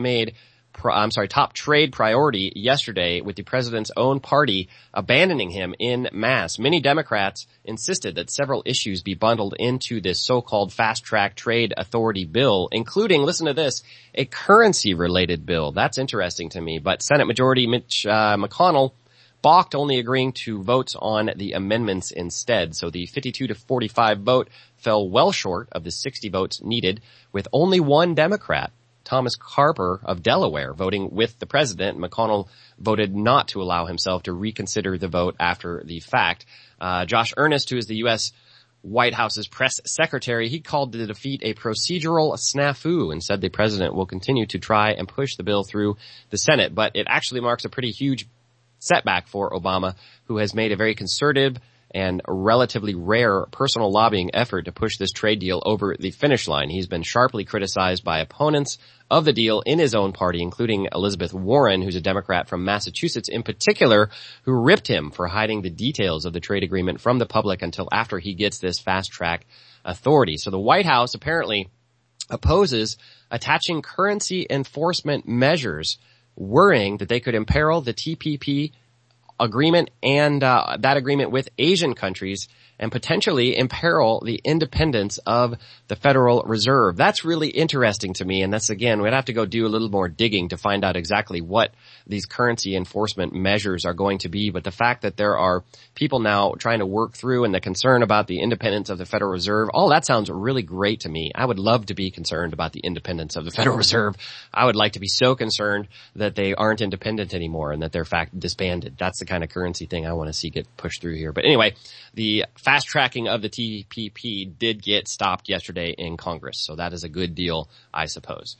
trade priority yesterday, with the president's own party abandoning him en masse. Many Democrats insisted that several issues be bundled into this so-called fast-track trade authority bill, including, listen to this, a currency-related bill. That's interesting to me. But Senate Majority Mitch McConnell balked, only agreeing to votes on the amendments instead. So the 52 to 45 vote fell well short of the 60 votes needed, with only one Democrat, Thomas Carper of Delaware, voting with the president. McConnell voted not to allow himself to reconsider the vote after the fact. Josh Earnest, who is the U.S. White House's press secretary, he called the defeat a procedural snafu and said the president will continue to try and push the bill through the Senate. But it actually marks a pretty huge setback for Obama, who has made a very concerted and a relatively rare personal lobbying effort to push this trade deal over the finish line. He's been sharply criticized by opponents of the deal in his own party, including Elizabeth Warren, who's a Democrat from Massachusetts in particular, who ripped him for hiding the details of the trade agreement from the public until after he gets this fast-track authority. So the White House apparently opposes attaching currency enforcement measures, worrying that they could imperil the TPP agreement and that agreement with Asian countries and potentially imperil the independence of the Federal Reserve. That's really interesting to me, and that's, again, we'd have to go do a little more digging to find out exactly what these currency enforcement measures are going to be. But the fact that there are people now trying to work through and the concern about the independence of the Federal Reserve, all that sounds really great to me. I would love to be concerned about the independence of the Federal Reserve. I would like to be so concerned that they aren't independent anymore and that they're disbanded. That's the kind of currency thing I want to see get pushed through here. But anyway, the fast tracking of the TPP did get stopped yesterday in Congress, so that is a good deal, I suppose.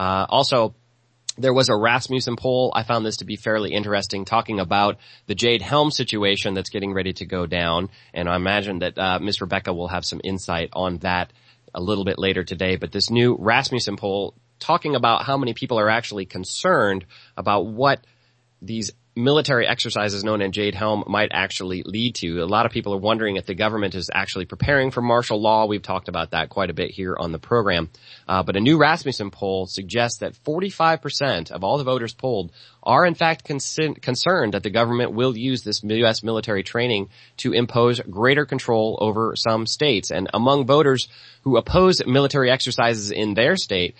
Also, there was a Rasmussen poll. I found this to be fairly interesting, talking about the Jade Helm situation that's getting ready to go down, and I imagine that Ms. Rebecca will have some insight on that a little bit later today. But this new Rasmussen poll talking about how many people are actually concerned about what these military exercises known as Jade Helm might actually lead to. A lot of people are wondering if the government is actually preparing for martial law. We've talked about that quite a bit here on the program. But a new Rasmussen poll suggests that 45% of all the voters polled are in fact concerned that the government will use this U.S. military training to impose greater control over some states. And among voters who oppose military exercises in their state,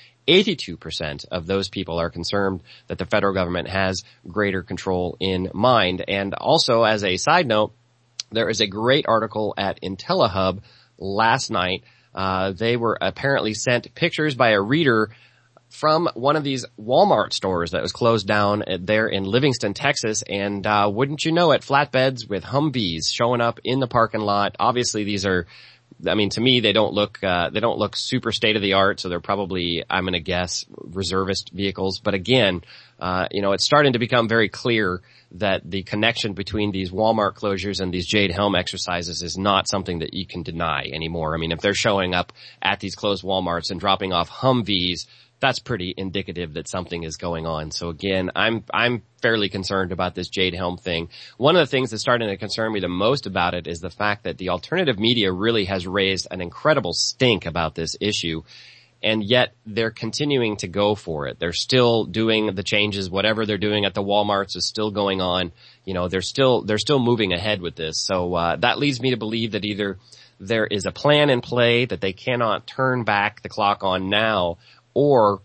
82% of those people are concerned that the federal government has greater control in mind. And also, as a side note, there is a great article at IntelliHub last night. They were apparently sent pictures by a reader from one of these Walmart stores that was closed down there in Livingston, Texas. And wouldn't you know it, flatbeds with Humvees showing up in the parking lot. Obviously, these are, I mean, to me, they don't look super state of the art. So they're probably, I'm going to guess, reservist vehicles. But again, it's starting to become very clear that the connection between these Walmart closures and these Jade Helm exercises is not something that you can deny anymore. I mean, if they're showing up at these closed Walmarts and dropping off Humvees, that's pretty indicative that something is going on. So again, I'm fairly concerned about this Jade Helm thing. One of the things that's starting to concern me the most about it is the fact that the alternative media really has raised an incredible stink about this issue, and yet they're continuing to go for it. They're still doing the changes. Whatever they're doing at the Walmarts is still going on. You know, they're still moving ahead with this. So that leads me to believe that either there is a plan in play that they cannot turn back the clock on now, or,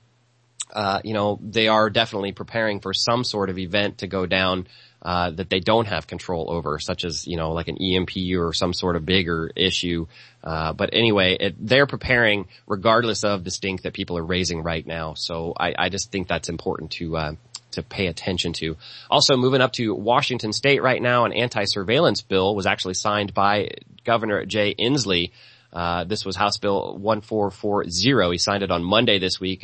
they are definitely preparing for some sort of event to go down, that they don't have control over, such as, like an EMP or some sort of bigger issue. But anyway, they're preparing regardless of the stink that people are raising right now. So I just think that's important to pay attention to. Also, moving up to Washington State right now, an anti-surveillance bill was actually signed by Governor Jay Inslee. This was House Bill 1440. He signed it on Monday this week, and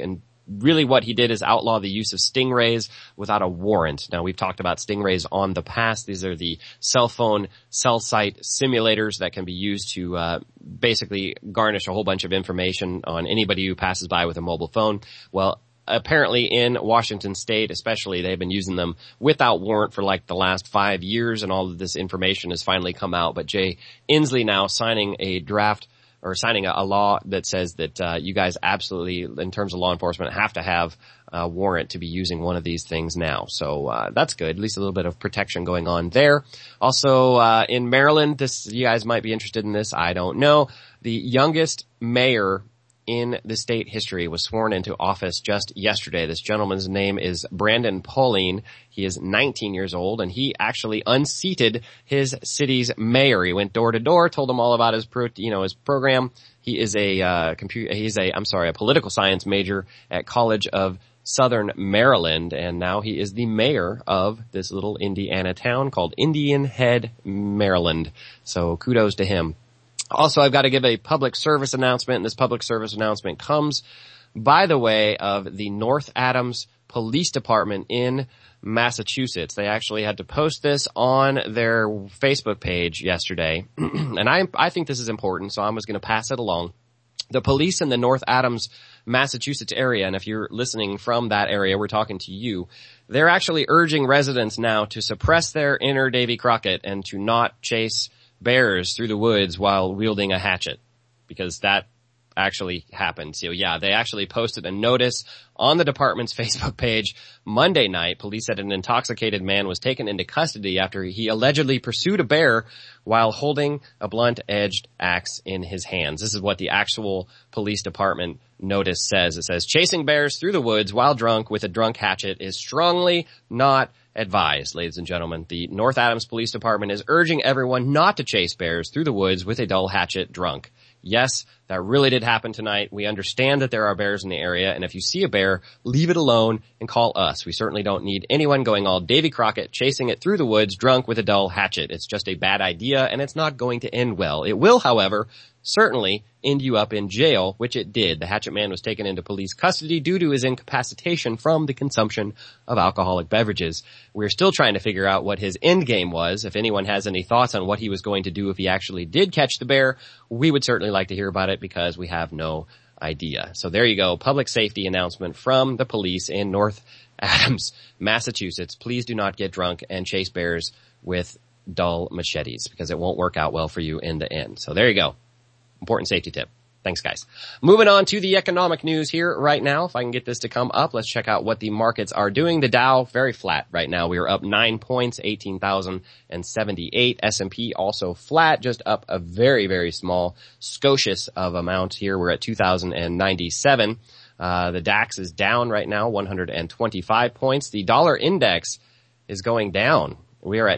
really what he did is outlaw the use of stingrays without a warrant. Now, we've talked about stingrays on the past. These are the cell phone cell site simulators that can be used to basically garnish a whole bunch of information on anybody who passes by with a mobile phone. Well, apparently in Washington State especially, they've been using them without warrant for like the last 5 years, and all of this information has finally come out. But Jay Inslee now signing a draft or signing a law that says that you guys absolutely, in terms of law enforcement, have to have a warrant to be using one of these things now. So that's good. At least a little bit of protection going on there. Also in Maryland, you guys might be interested in this. I don't know. The youngest mayor in the state history was sworn into office just yesterday. This gentleman's name is Brandon Pauline. He is 19 years old, and he actually unseated his city's mayor. He went door to door, told them all about his program. He is a political science major at College of Southern Maryland, and now he is the mayor of this little Indiana town called Indian Head, Maryland. So kudos to him. Also, I've got to give a public service announcement, and this public service announcement comes by the way of the North Adams Police Department in Massachusetts. They actually had to post this on their Facebook page yesterday, and I think this is important, so I was going to pass it along. The police in the North Adams, Massachusetts area, and if you're listening from that area, we're talking to you, they're actually urging residents now to suppress their inner Davy Crockett and to not chase bears through the woods while wielding a hatchet, because that actually happened. So yeah, they actually posted a notice on the department's Facebook page Monday night. Police said an intoxicated man was taken into custody after he allegedly pursued a bear while holding a blunt-edged axe in his hands. This is what the actual police department notice says. It says, chasing bears through the woods while drunk with a drunk hatchet is strongly not advised. Ladies and gentlemen, the North Adams Police Department is urging everyone not to chase bears through the woods with a dull hatchet drunk. Yes, that really did happen tonight. We understand that there are bears in the area, and if you see a bear, leave it alone and call us. We certainly don't need anyone going all Davy Crockett, chasing it through the woods drunk with a dull hatchet. It's just a bad idea, and it's not going to end well. It will, however, certainly end you up in jail, which it did. The hatchet man was taken into police custody due to his incapacitation from the consumption of alcoholic beverages. We're still trying to figure out what his end game was. If anyone has any thoughts on what he was going to do if he actually did catch the bear, we would certainly like to hear about it, because we have no idea. So there you go. Public safety announcement from the police in North Adams, Massachusetts. Please do not get drunk and chase bears with dull machetes, because it won't work out well for you in the end. So there you go. Important safety tip. Thanks, guys. Moving on to the economic news here right now. If I can get this to come up, let's check out what the markets are doing. The Dow, very flat right now. We are up 9 points, 18,078. S&P also flat, just up a very, very small, scocious of amount here. We're at 2,097. The DAX is down right now, 125 points. The dollar index is going down. We are at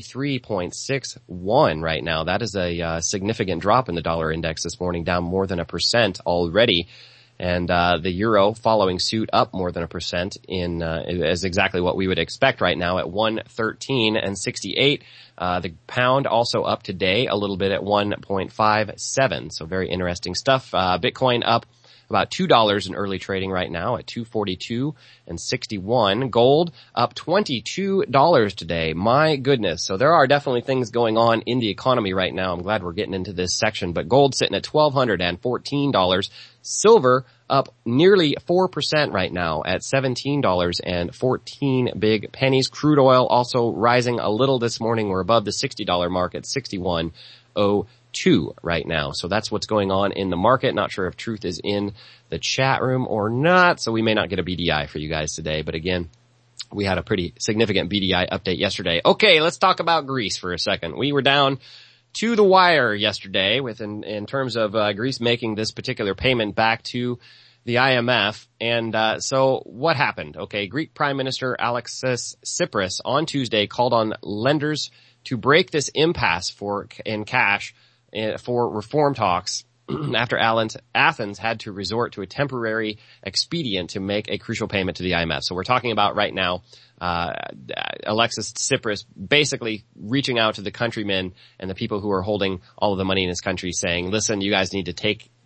93.61 right now. That is a significant drop in the dollar index this morning, down more than 1% already. And the euro following suit, up more than 1% is exactly what we would expect right now at 113.68. The pound also up today a little bit at 1.57. So very interesting stuff. Bitcoin up about $2 in early trading right now at $242.61. Gold up $22 today. My goodness. So there are definitely things going on in the economy right now. I'm glad we're getting into this section, but gold sitting at $1,214. Silver up nearly 4% right now at $17.14 big pennies. Crude oil also rising a little this morning. We're above the $60 mark at $61.02 right now. So that's what's going on in the market. Not sure if Truth is in the chat room or not, so we may not get a BDI for you guys today. But again, we had a pretty significant BDI update yesterday. Okay, let's talk about Greece for a second. We were down to the wire yesterday in terms of Greece making this particular payment back to the IMF. And so what happened? Okay, Greek Prime Minister Alexis Tsipras on Tuesday called on lenders to break this impasse in cash for reform talks after Athens had to resort to a temporary expedient to make a crucial payment to the IMF. So we're talking about right now Alexis Tsipras basically reaching out to the countrymen and the people who are holding all of the money in his country, saying, listen, you guys need to take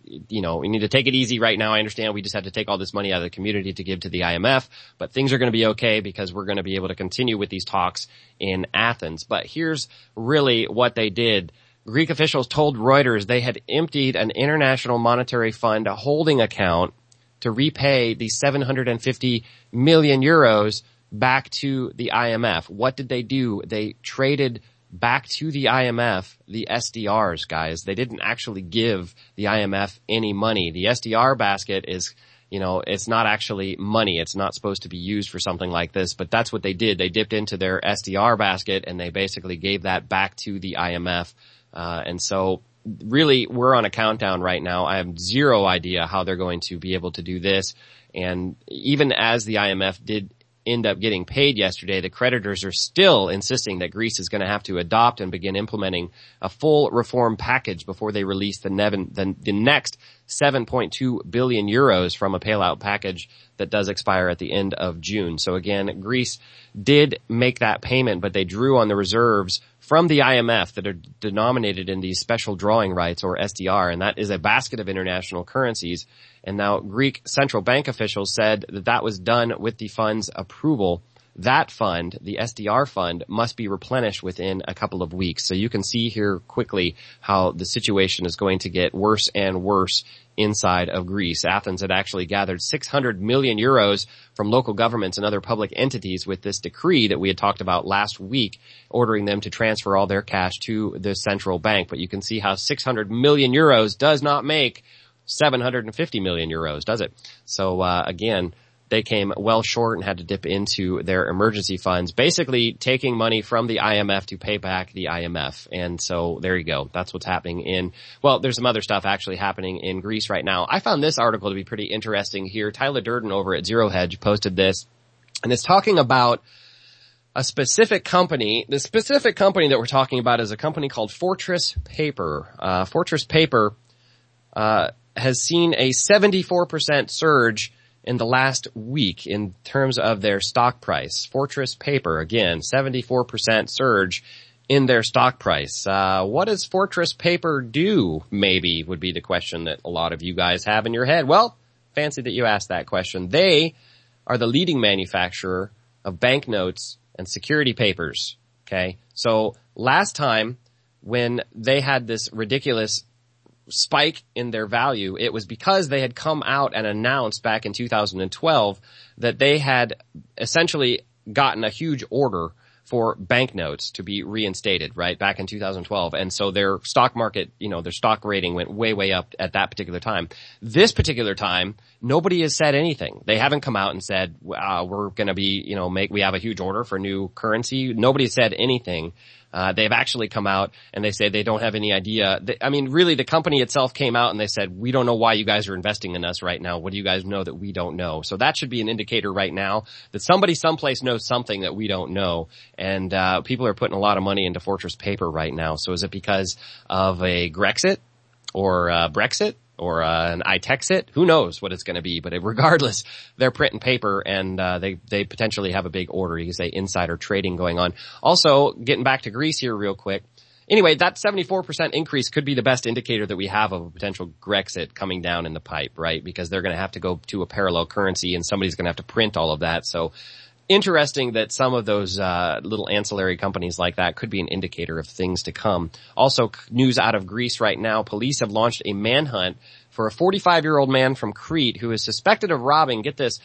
we need to take it easy right now. I understand we just had to take all this money out of the community to give to the IMF, but things are going to be okay because we're going to be able to continue with these talks in Athens. But here's really what they did. Greek officials told Reuters they had emptied an International Monetary Fund holding account to repay the 750 million euros back to the IMF. What did they do? They traded back to the IMF the SDRs, guys. They didn't actually give the IMF any money. The SDR basket is, it's not actually money. It's not supposed to be used for something like this, but that's what they did. They dipped into their SDR basket and they basically gave that back to the IMF. And so really we're on a countdown right now. I have zero idea how they're going to be able to do this. And even as the IMF did end up getting paid yesterday, the creditors are still insisting that Greece is going to have to adopt and begin implementing a full reform package before they release the next 7.2 billion euros from a bailout package that does expire at the end of June. So again, Greece did make that payment, but they drew on the reserves from the IMF that are denominated in these special drawing rights, or SDR, and that is a basket of international currencies. And now Greek central bank officials said that that was done with the fund's approval. That fund, the SDR fund, must be replenished within a couple of weeks. So you can see here quickly how the situation is going to get worse and worse inside of Greece. Athens had actually gathered 600 million euros from local governments and other public entities with this decree that we had talked about last week, ordering them to transfer all their cash to the central bank. But you can see how 600 million euros does not make 750 million euros, does it? So, again, they came well short and had to dip into their emergency funds, basically taking money from the IMF to pay back the IMF. And so there you go. That's what's happening there's some other stuff actually happening in Greece right now. I found this article to be pretty interesting here. Tyler Durden over at Zero Hedge posted this, and it's talking about a specific company. The specific company that we're talking about is a company called Fortress Paper. Fortress Paper, has seen a 74% surge in the last week in terms of their stock price. Fortress Paper, again, 74% surge in their stock price. What does Fortress Paper do, maybe, would be the question that a lot of you guys have in your head. Well, fancy that you asked that question. They are the leading manufacturer of banknotes and security papers. Okay? So last time when they had this ridiculous spike in their value, it was because they had come out and announced back in 2012 that they had essentially gotten a huge order for banknotes to be reinstated, right, back in 2012. And so their stock market, their stock rating went way, way up at that particular time. This particular time, nobody has said anything. They haven't come out and said, we're going to be, we have a huge order for new currency. Nobody said anything. They've actually come out and they say they don't have any idea. Really the company itself came out and they said, we don't know why you guys are investing in us right now. What do you guys know that we don't know? So that should be an indicator right now that somebody someplace knows something that we don't know. And, people are putting a lot of money into Fortress Paper right now. So is it because of a Grexit or Brexit? Or an iTexit? Who knows what it's going to be? But regardless, they're printing paper and they potentially have a big order. You can say insider trading going on. Also, getting back to Greece here real quick. Anyway, that 74% increase could be the best indicator that we have of a potential Grexit coming down in the pipe, right? Because they're going to have to go to a parallel currency and somebody's going to have to print all of that. So interesting that some of those little ancillary companies like that could be an indicator of things to come. Also, news out of Greece right now, police have launched a manhunt for a 45-year-old man from Crete who is suspected of robbing, get this,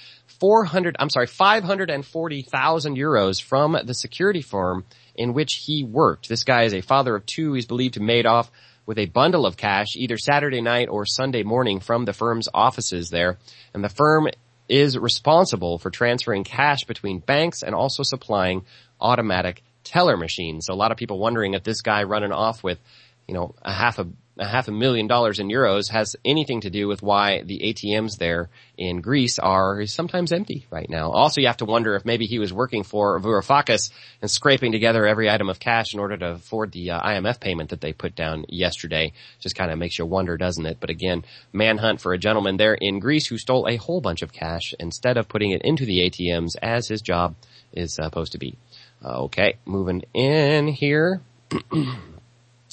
540,000 euros from the security firm in which he worked. This guy is a father of two. He's believed to have made off with a bundle of cash either Saturday night or Sunday morning from the firm's offices there. And the firm is responsible for transferring cash between banks and also supplying automatic teller machines. So a lot of people wondering if this guy running off with, a half a $1,000,000 in euros has anything to do with why the ATMs there in Greece are sometimes empty right now. Also, you have to wonder if maybe he was working for Varoufakis and scraping together every item of cash in order to afford the IMF payment that they put down yesterday. Just kind of makes you wonder, doesn't it? But again, manhunt for a gentleman there in Greece who stole a whole bunch of cash instead of putting it into the ATMs as his job is supposed to be. Okay, moving in here.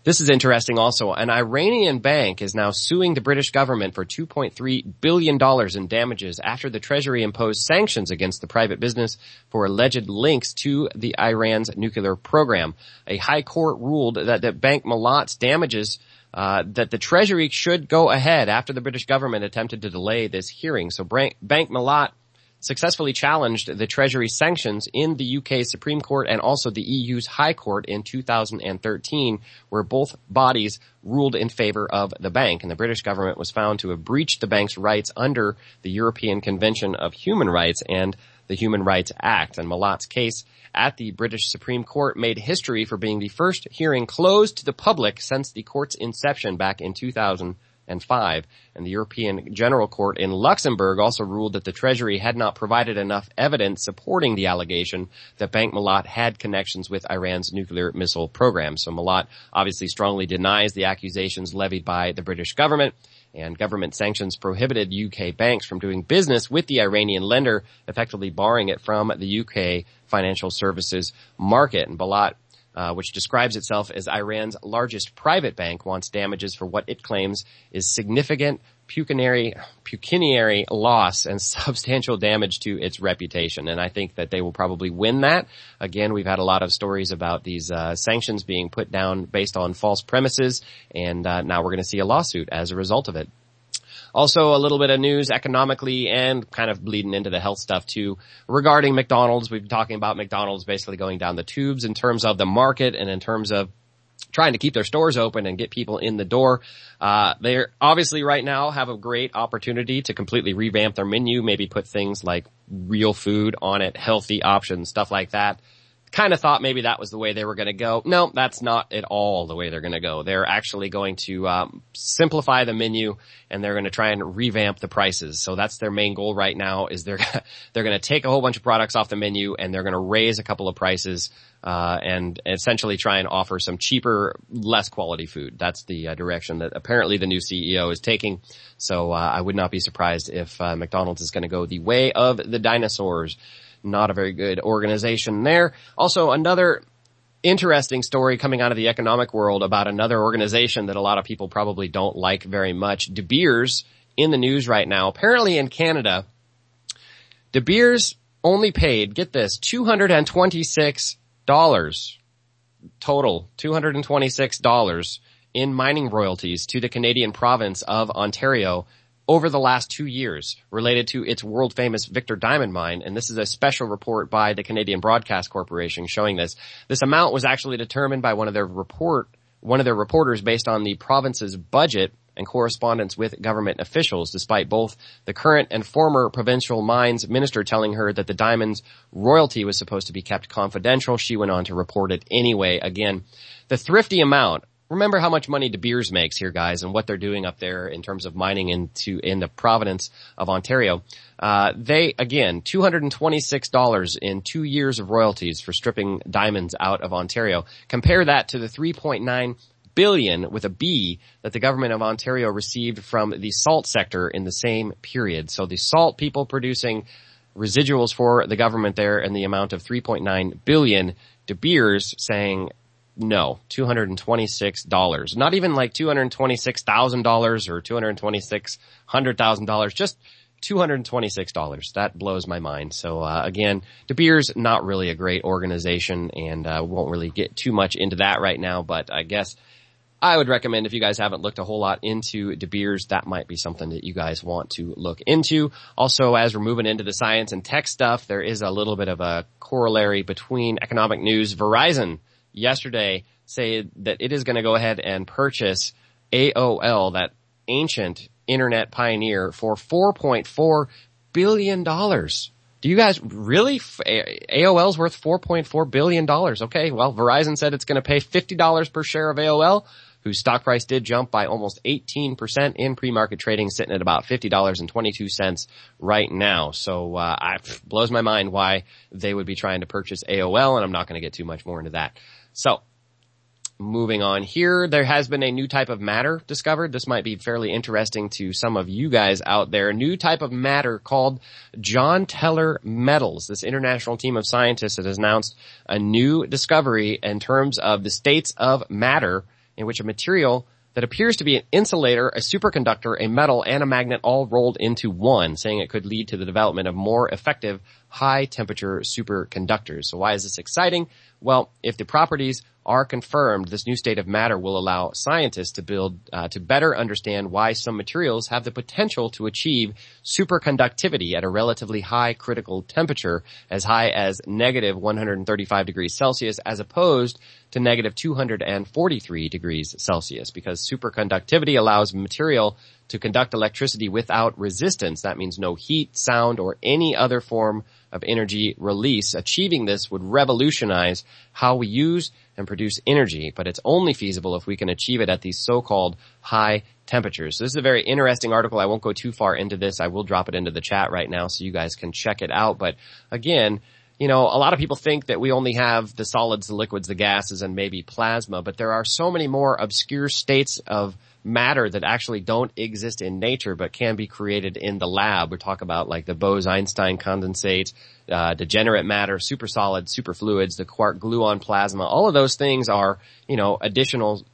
This is interesting also. An Iranian bank is now suing the British government for $2.3 billion in damages after the Treasury imposed sanctions against the private business for alleged links to the Iran's nuclear program. A high court ruled that Bank Malat's damages that the Treasury should go ahead after the British government attempted to delay this hearing. So Bank Malat successfully challenged the Treasury sanctions in the UK Supreme Court and also the EU's High Court in 2013, where both bodies ruled in favor of the bank. And the British government was found to have breached the bank's rights under the European Convention of Human Rights and the Human Rights Act. And Malat's case at the British Supreme Court made history for being the first hearing closed to the public since the court's inception back in 2005. And the European General Court in Luxembourg also ruled that the Treasury had not provided enough evidence supporting the allegation that Bank Malat had connections with Iran's nuclear missile program. So Malat obviously strongly denies the accusations levied by the British government, and government sanctions prohibited UK banks from doing business with the Iranian lender, effectively barring it from the UK financial services market. And Malat, which describes itself as Iran's largest private bank, wants damages for what it claims is significant pecuniary loss and substantial damage to its reputation. And I think that they will probably win that. Again, we've had a lot of stories about these sanctions being put down based on false premises, and now we're going to see a lawsuit as a result of it. Also, a little bit of news economically and kind of bleeding into the health stuff too regarding McDonald's. We've been talking about McDonald's basically going down the tubes in terms of the market and in terms of trying to keep their stores open and get people in the door. They obviously right now have a great opportunity to completely revamp their menu, maybe put things like real food on it, healthy options, stuff like that. Kind of thought maybe that was the way they were going to go. No, that's not at all the way they're going to go. They're actually going to simplify the menu, and they're going to try and revamp the prices. So that's their main goal right now, is they're going to take a whole bunch of products off the menu, and they're going to raise a couple of prices and essentially try and offer some cheaper, less quality food. That's the direction that apparently the new CEO is taking. So I would not be surprised if McDonald's is going to go the way of the dinosaurs. Not a very good organization there. Also, another interesting story coming out of the economic world about another organization that a lot of people probably don't like very much. De Beers in the news right now. Apparently in Canada, De Beers only paid, get this, $226 total, $226 in mining royalties to the Canadian province of Ontario over the last 2 years related to its world-famous Victor Diamond mine. And this is a special report by the Canadian Broadcast Corporation showing this. This amount was actually determined by one of their reporters based on the province's budget and correspondence with government officials, despite both the current and former provincial mines minister telling her that the diamond's royalty was supposed to be kept confidential. She went on to report it anyway. Again, the thrifty amount. Remember how much money De Beers makes here, guys, and what they're doing up there in terms of mining in the province of Ontario. They, again, $226 in 2 years of royalties for stripping diamonds out of Ontario. Compare that to the $3.9 billion with a B that the government of Ontario received from the salt sector in the same period. So the salt people producing residuals for the government there in the amount of $3.9 billion. De Beers saying, no, $226. Not even like $226,000 or $226,100,000, just $226. That blows my mind. So, again, De Beers, not really a great organization, and won't really get too much into that right now, but I guess I would recommend, if you guys haven't looked a whole lot into De Beers, that might be something that you guys want to look into. Also, as we're moving into the science and tech stuff, there is a little bit of a corollary between economic news. Verizon yesterday said that it is going to go ahead and purchase AOL, that ancient internet pioneer, for $4.4 billion. Do you guys really? AOL's worth $4.4 billion. Okay, well, Verizon said it's going to pay $50 per share of AOL, whose stock price did jump by almost 18% in pre-market trading, sitting at about $50.22 right now. So it blows my mind why they would be trying to purchase AOL, and I'm not going to get too much more into that. So, moving on here, there has been a new type of matter discovered. This might be fairly interesting to some of you guys out there. A new type of matter called John Teller metals. This international team of scientists has announced a new discovery in terms of the states of matter in which a material that appears to be an insulator, a superconductor, a metal, and a magnet all rolled into one, saying it could lead to the development of more effective high-temperature superconductors. So why is this exciting? Well, if the properties are confirmed, this new state of matter will allow scientists to better understand why some materials have the potential to achieve superconductivity at a relatively high critical temperature, as high as negative 135 degrees Celsius, as opposed to negative 243 degrees Celsius, because superconductivity allows material to conduct electricity without resistance. That means no heat, sound, or any other form of energy release. Achieving this would revolutionize how we use and produce energy, but it's only feasible if we can achieve it at these so-called high temperatures. So this is a very interesting article. I won't go too far into this. I will drop it into the chat right now so you guys can check it out. But again, you know, a lot of people think that we only have the solids, the liquids, the gases, and maybe plasma, but there are so many more obscure states of matter that actually don't exist in nature but can be created in the lab. We talk about like the Bose-Einstein condensate, degenerate matter, supersolids, superfluids, the quark-gluon plasma. All of those things are, you know, additional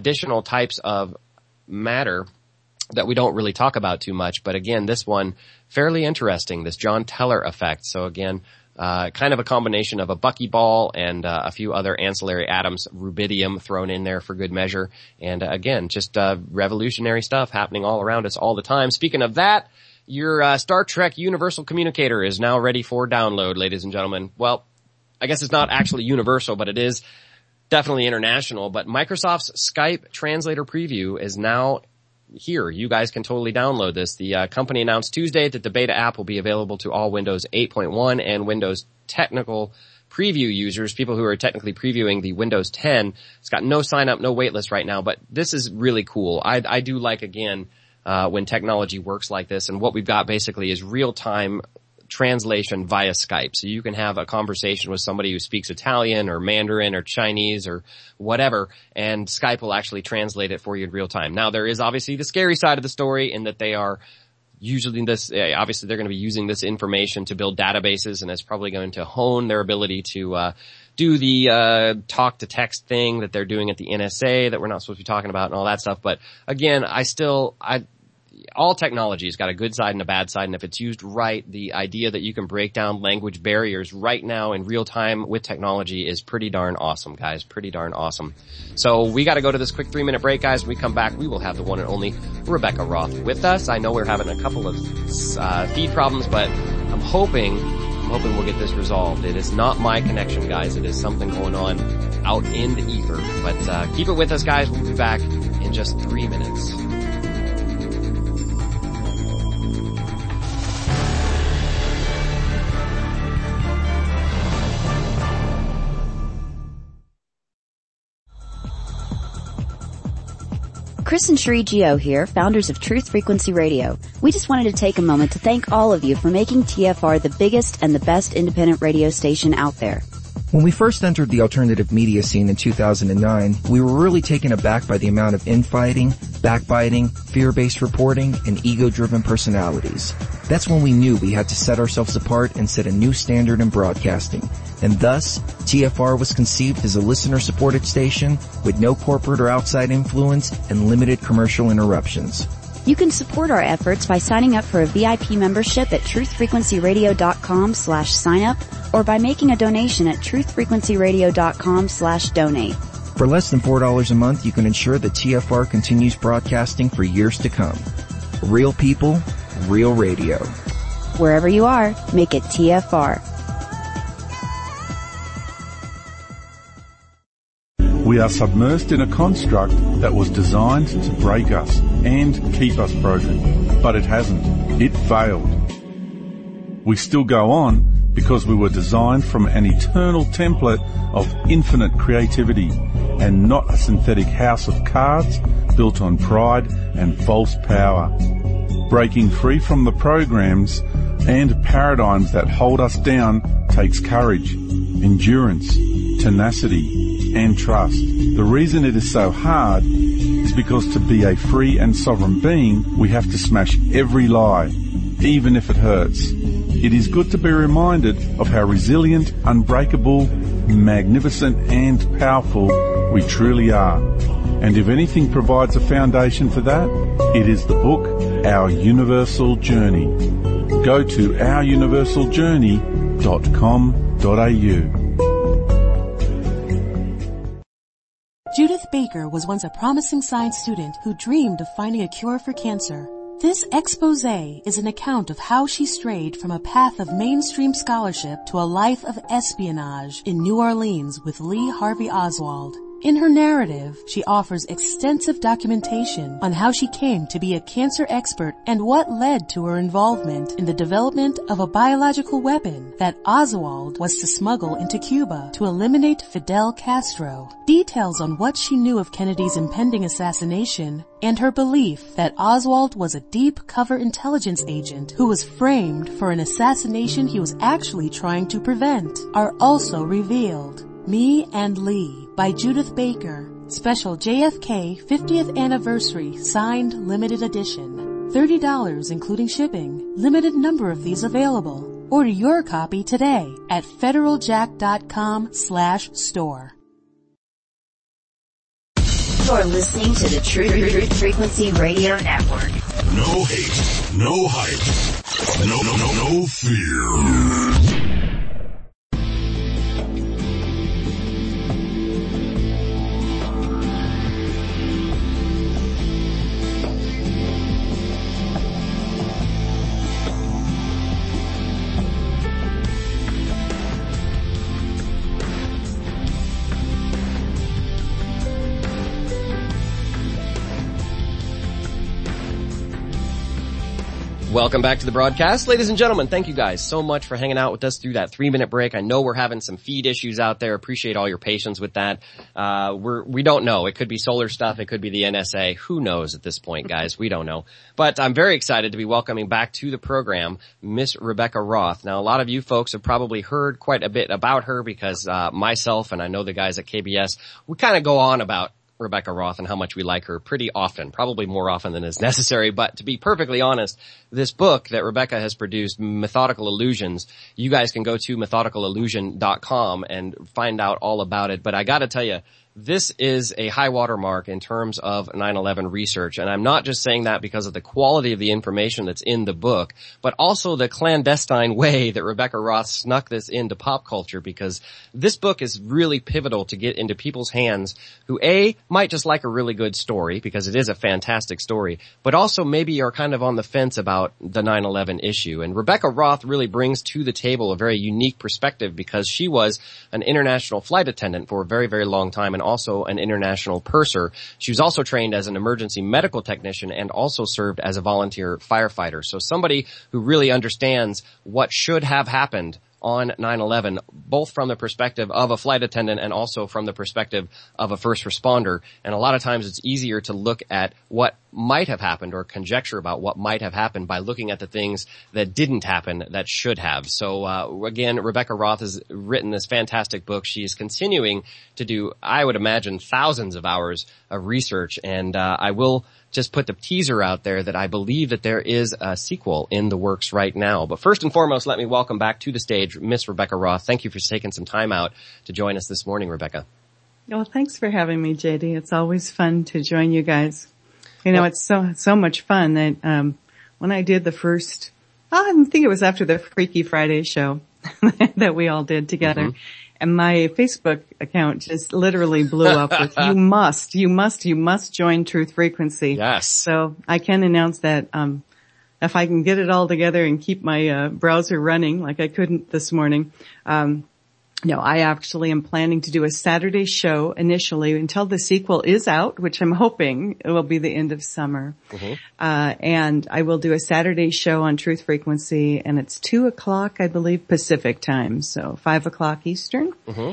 types of matter that we don't really talk about too much. But again, this one, fairly interesting, this John Teller effect. So again, kind of a combination of a buckyball and a few other ancillary atoms, rubidium thrown in there for good measure. And again, just revolutionary stuff happening all around us all the time. Speaking of that, your Star Trek Universal Communicator is now ready for download, ladies and gentlemen. Well, I guess it's not actually universal, but it is definitely international. But Microsoft's Skype Translator Preview is now here. You guys can totally download this. The company announced Tuesday that the beta app will be available to all Windows 8.1 and Windows technical preview users, people who are technically previewing the Windows 10. It's got no sign up, no wait list right now, but this is really cool. I do like, again, when technology works like this, and what we've got basically is real-time translation via Skype. So you can have a conversation with somebody who speaks Italian or Mandarin or Chinese or whatever, and Skype will actually translate it for you in real time. Now, there is obviously the scary side of the story in that they are using this, obviously they're going to be using this information to build databases, and it's probably going to hone their ability to do the talk to text thing that they're doing at the NSA that we're not supposed to be talking about and all that stuff. But again, all technology has got a good side and a bad side, and if it's used right, the idea that you can break down language barriers right now in real time with technology is pretty darn awesome, guys. Pretty darn awesome. So we got to go to this quick 3-minute break, guys. When we come back, we will have the one and only Rebecca Roth with us. I know we're having a couple of feed problems, but I'm hoping we'll get this resolved. It is not my connection, guys. It is something going on out in the ether. But keep it with us, guys. We'll be back in just 3 minutes. Chris and Cherie Geo here, founders of Truth Frequency Radio. We just wanted to take a moment to thank all of you for making TFR the biggest and the best independent radio station out there. When we first entered the alternative media scene in 2009, we were really taken aback by the amount of infighting, backbiting, fear-based reporting, and ego-driven personalities. That's when we knew we had to set ourselves apart and set a new standard in broadcasting. And thus, TFR was conceived as a listener-supported station with no corporate or outside influence and limited commercial interruptions. You can support our efforts by signing up for a VIP membership at truthfrequencyradio.com/sign-up or by making a donation at truthfrequencyradio.com/donate. For less than $4 a month, you can ensure that TFR continues broadcasting for years to come. Real people, real radio. Wherever you are, make it TFR. We are submersed in a construct that was designed to break us and keep us broken. But it hasn't. It failed. We still go on because we were designed from an eternal template of infinite creativity and not a synthetic house of cards built on pride and false power. Breaking free from the programs and paradigms that hold us down takes courage, endurance, tenacity, and trust. The reason it is so hard is because to be a free and sovereign being, we have to smash every lie, even if it hurts. It is good to be reminded of how resilient, unbreakable, magnificent, and powerful we truly are. And if anything provides a foundation for that, it is the book, Our Universal Journey. Go to ouruniversaljourney.com.au. Judith Baker was once a promising science student who dreamed of finding a cure for cancer. This expose is an account of how she strayed from a path of mainstream scholarship to a life of espionage in New Orleans with Lee Harvey Oswald. In her narrative, she offers extensive documentation on how she came to be a cancer expert and what led to her involvement in the development of a biological weapon that Oswald was to smuggle into Cuba to eliminate Fidel Castro. Details on what she knew of Kennedy's impending assassination and her belief that Oswald was a deep cover intelligence agent who was framed for an assassination he was actually trying to prevent are also revealed. Me and Lee by Judith Baker. Special JFK 50th Anniversary Signed Limited Edition. $30 including shipping. Limited number of these available. Order your copy today at federaljack.com/store. You're listening to the Truth Frequency Radio Network. No hate, no hype, no fear. Welcome back to the broadcast. Ladies and gentlemen, thank you guys so much for hanging out with us through that 3-minute break. I know we're having some feed issues out there. Appreciate all your patience with that. We don't know. It could be solar stuff. It could be the NSA. Who knows at this point, guys? We don't know. But I'm very excited to be welcoming back to the program Miss Rebecca Roth. Now, a lot of you folks have probably heard quite a bit about her because myself and I know the guys at KBS, we kind of go on about Rebecca Roth and how much we like her pretty often, probably more often than is necessary. But to be perfectly honest, this book that Rebecca has produced, Methodical Illusions, you guys can go to methodicalillusion.com and find out all about it. But I got to tell you, this is a high watermark in terms of 9/11 research. And I'm not just saying that because of the quality of the information that's in the book, but also the clandestine way that Rebecca Roth snuck this into pop culture, because this book is really pivotal to get into people's hands who, A, might just like a really good story, because it is a fantastic story, but also maybe are kind of on the fence about the 9/11 issue. And Rebecca Roth really brings to the table a very unique perspective because she was an international flight attendant for a very, very long time and also an international purser. She was also trained as an emergency medical technician and also served as a volunteer firefighter. So somebody who really understands what should have happened on 9/11, both from the perspective of a flight attendant and also from the perspective of a first responder. And a lot of times it's easier to look at what might have happened or conjecture about what might have happened by looking at the things that didn't happen that should have. So again, Rebecca Roth has written this fantastic book. She is continuing to do, I would imagine, thousands of hours of research, and I will just put the teaser out there that I believe that there is a sequel in the works right now. But first and foremost, let me welcome back to the stage Miss Rebecca Roth. Thank you for taking some time out to join us this morning, Rebecca. Well, thanks for having me, JD. It's always fun to join you guys. You know, it's so much fun that when I did the first, I think it was after the Freaky Friday show that we all did together. Mm-hmm. And my Facebook account just literally blew up with, you must join Truth Frequency. Yes. So I can announce that, if I can get it all together and keep my, browser running like I couldn't this morning, no, I actually am planning to do a Saturday show initially until the sequel is out, which I'm hoping it will be the end of summer. Mm-hmm. And I will do a Saturday show on Truth Frequency, and it's 2:00, I believe, Pacific time, so 5:00 Eastern. Mm-hmm.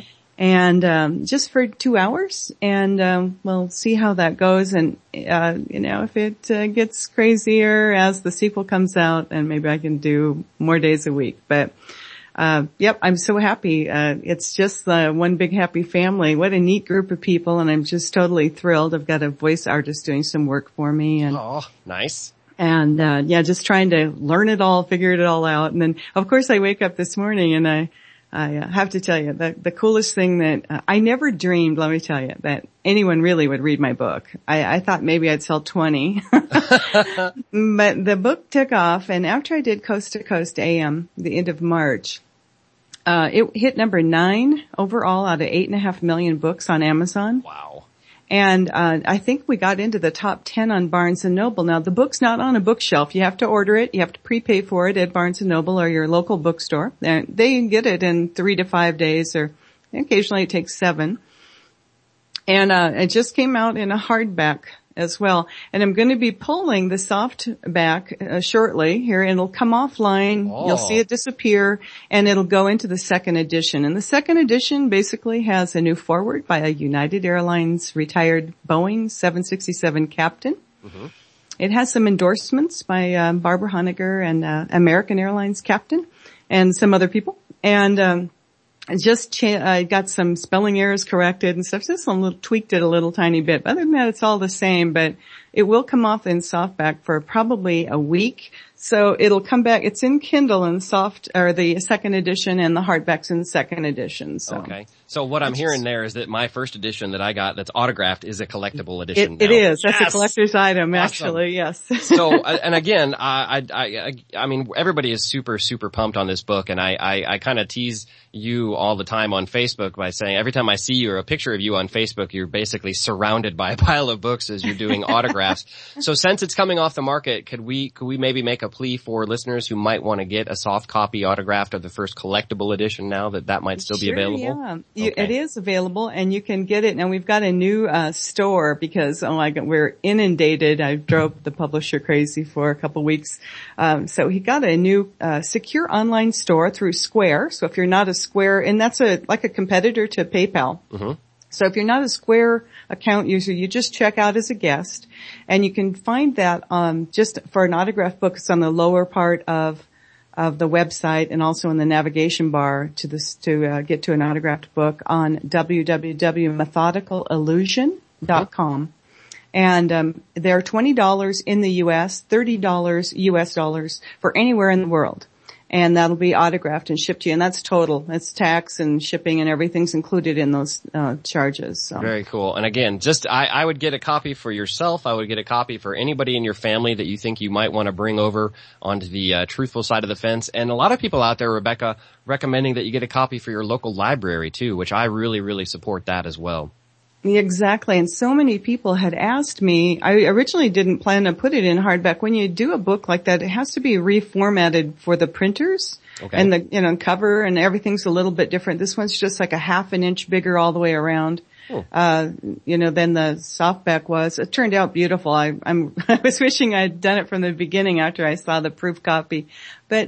And just for 2 hours, and we'll see how that goes. And you know, if it gets crazier as the sequel comes out, then maybe I can do more days a week. But yep, I'm so happy. It's just one big happy family. What a neat group of people, and I'm just totally thrilled. I've got a voice artist doing some work for me, and nice. And yeah, just trying to learn it all, figure it all out. And then, of course, I wake up this morning and I have to tell you, the coolest thing that I never dreamed, let me tell you, that anyone really would read my book. I thought maybe I'd sell 20. But the book took off, and after I did Coast to Coast AM, the end of March, it hit number 9 overall out of 8.5 million books on Amazon. Wow. And I think we got into the top 10 on Barnes & Noble. Now, the book's not on a bookshelf. You have to order it. You have to prepay for it at Barnes & Noble or your local bookstore. They can get it in 3 to 5 days, or occasionally it takes 7. And it just came out in a hardback as well. And I'm going to be pulling the softback shortly here. It'll come offline. Oh. You'll see it disappear, and it'll go into the second edition. And the second edition basically has a new foreword by a United Airlines retired Boeing 767 captain. Mm-hmm. It has some endorsements by Barbara Honegger and American Airlines captain and some other people. And I got some spelling errors corrected and stuff. Just tweaked it a little tiny bit. But other than that, it's all the same. But it will come off in softback for probably a week. So it'll come back. It's in Kindle and the second edition, and the hardback's in the second edition. So. Okay. So what I'm hearing there is that my first edition that I got that's autographed is a collectible edition. It is. Yes! That's a collector's item, Awesome. Actually. Yes. So, and again, I mean, everybody is super, super pumped on this book, and I kind of tease you all the time on Facebook by saying every time I see you or a picture of you on Facebook, you're basically surrounded by a pile of books as you're doing autographs. So since it's coming off the market, could we maybe make a plea for listeners who might want to get a soft copy autographed of the first collectible edition now that might still be available? Yeah. Okay. It is available, and you can get it. Now we've got a new store because we're inundated. I drove the publisher crazy for a couple weeks. So he got a new secure online store through Square. So if you're not a Square, and that's like a competitor to PayPal. Mm-hmm. So if you're not a Square account user, you just check out as a guest, and you can find that just for an autographed book. It's on the lower part of the website, and also in the navigation bar to get to an autographed book on www.methodicalillusion.com. And they're $20 in the U.S., $30 U.S. dollars for anywhere in the world. And that'll be autographed and shipped to you. And that's total. That's tax and shipping and everything's included in those charges. So. Very cool. And again, I would get a copy for yourself. I would get a copy for anybody in your family that you think you might want to bring over onto the truthful side of the fence. And a lot of people out there, Rebecca, recommending that you get a copy for your local library too, which I really, really support that as well. Exactly. And so many people had asked me, I originally didn't plan to put it in hardback. When you do a book like that, it has to be reformatted for the printers. Okay. And the cover and everything's a little bit different. This one's just like a half an inch bigger all the way around. Oh. Than the softback was. It turned out beautiful. I was wishing I'd done it from the beginning after I saw the proof copy. But,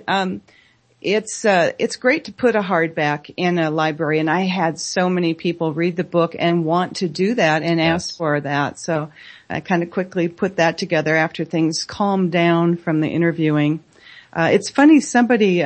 it's great to put a hardback in a library, and I had so many people read the book and want to do that and ask for that. So I kind of quickly put that together after things calmed down from the interviewing. It's funny, somebody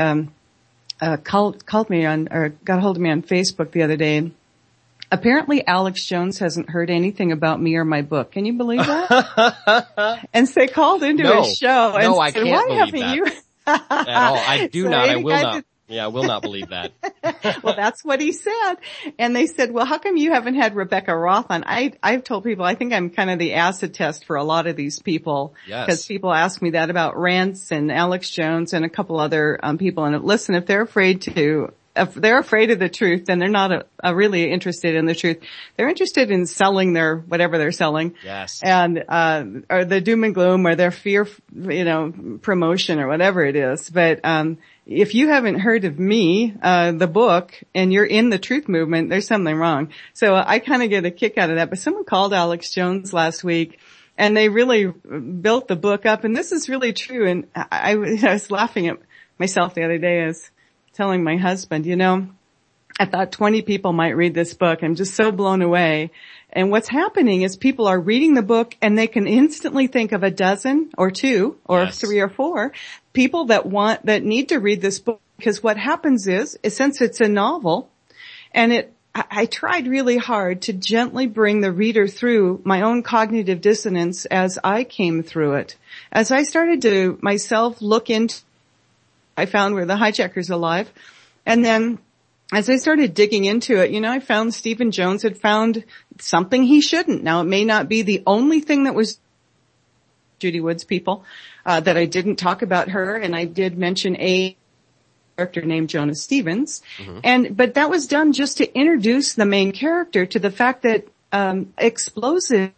called me or got a hold of me on Facebook the other day. Apparently Alex Jones hasn't heard anything about me or my book. Can you believe that? And so they called into his show and I said, can't why haven't that. you at all. I do not. I will not. Yeah, I will not believe that. Well, that's what he said. And they said, well, how come you haven't had Rebecca Roth on? I've told people, I think I'm kind of the acid test for a lot of these people. Yes. Because people ask me that about Rance and Alex Jones and a couple other people. And listen, if they're afraid of the truth, then they're not really interested in the truth. They're interested in selling their whatever they're selling. Yes. And or the doom and gloom or their fear, promotion or whatever it is. But if you haven't heard of me, the book, and you're in the truth movement, there's something wrong. So I kind of get a kick out of that. But someone called Alex Jones last week, and they really built the book up. And this is really true. And I was laughing at myself the other day as telling my husband, I thought 20 people might read this book. I'm just so blown away. And what's happening is people are reading the book and they can instantly think of a dozen or two or three or four people that need to read this book, because what happens is since it's a novel, and I tried really hard to gently bring the reader through my own cognitive dissonance as I came through it. As I started to myself look into, I found where the hijacker's alive, and then as I started digging into it, I found Stephen Jones had found something he shouldn't. Now, it may not be the only thing that was Judy Woods people, that I didn't talk about her, and I did mention a character named Jonah Stevens. But that was done just to introduce the main character to the fact that, explosive,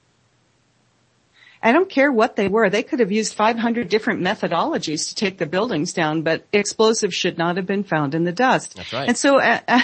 I don't care what they were. They could have used 500 different methodologies to take the buildings down, but explosives should not have been found in the dust. That's right. And so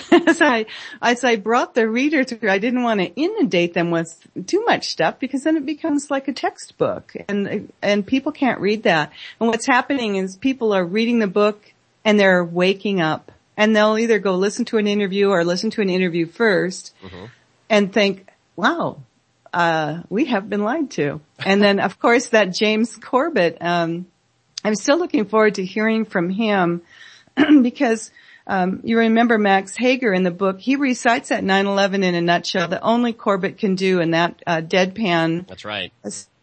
as I brought the reader through, I didn't want to inundate them with too much stuff because then it becomes like a textbook and people can't read that. And what's happening is people are reading the book and they're waking up and they'll either go listen to an interview or listen to an interview first and think, wow, we have been lied to. And then, of course, that James Corbett, I'm still looking forward to hearing from him because you remember Max Hager in the book, he recites that 9/11 in a nutshell that only Corbett can do in that deadpan. That's right.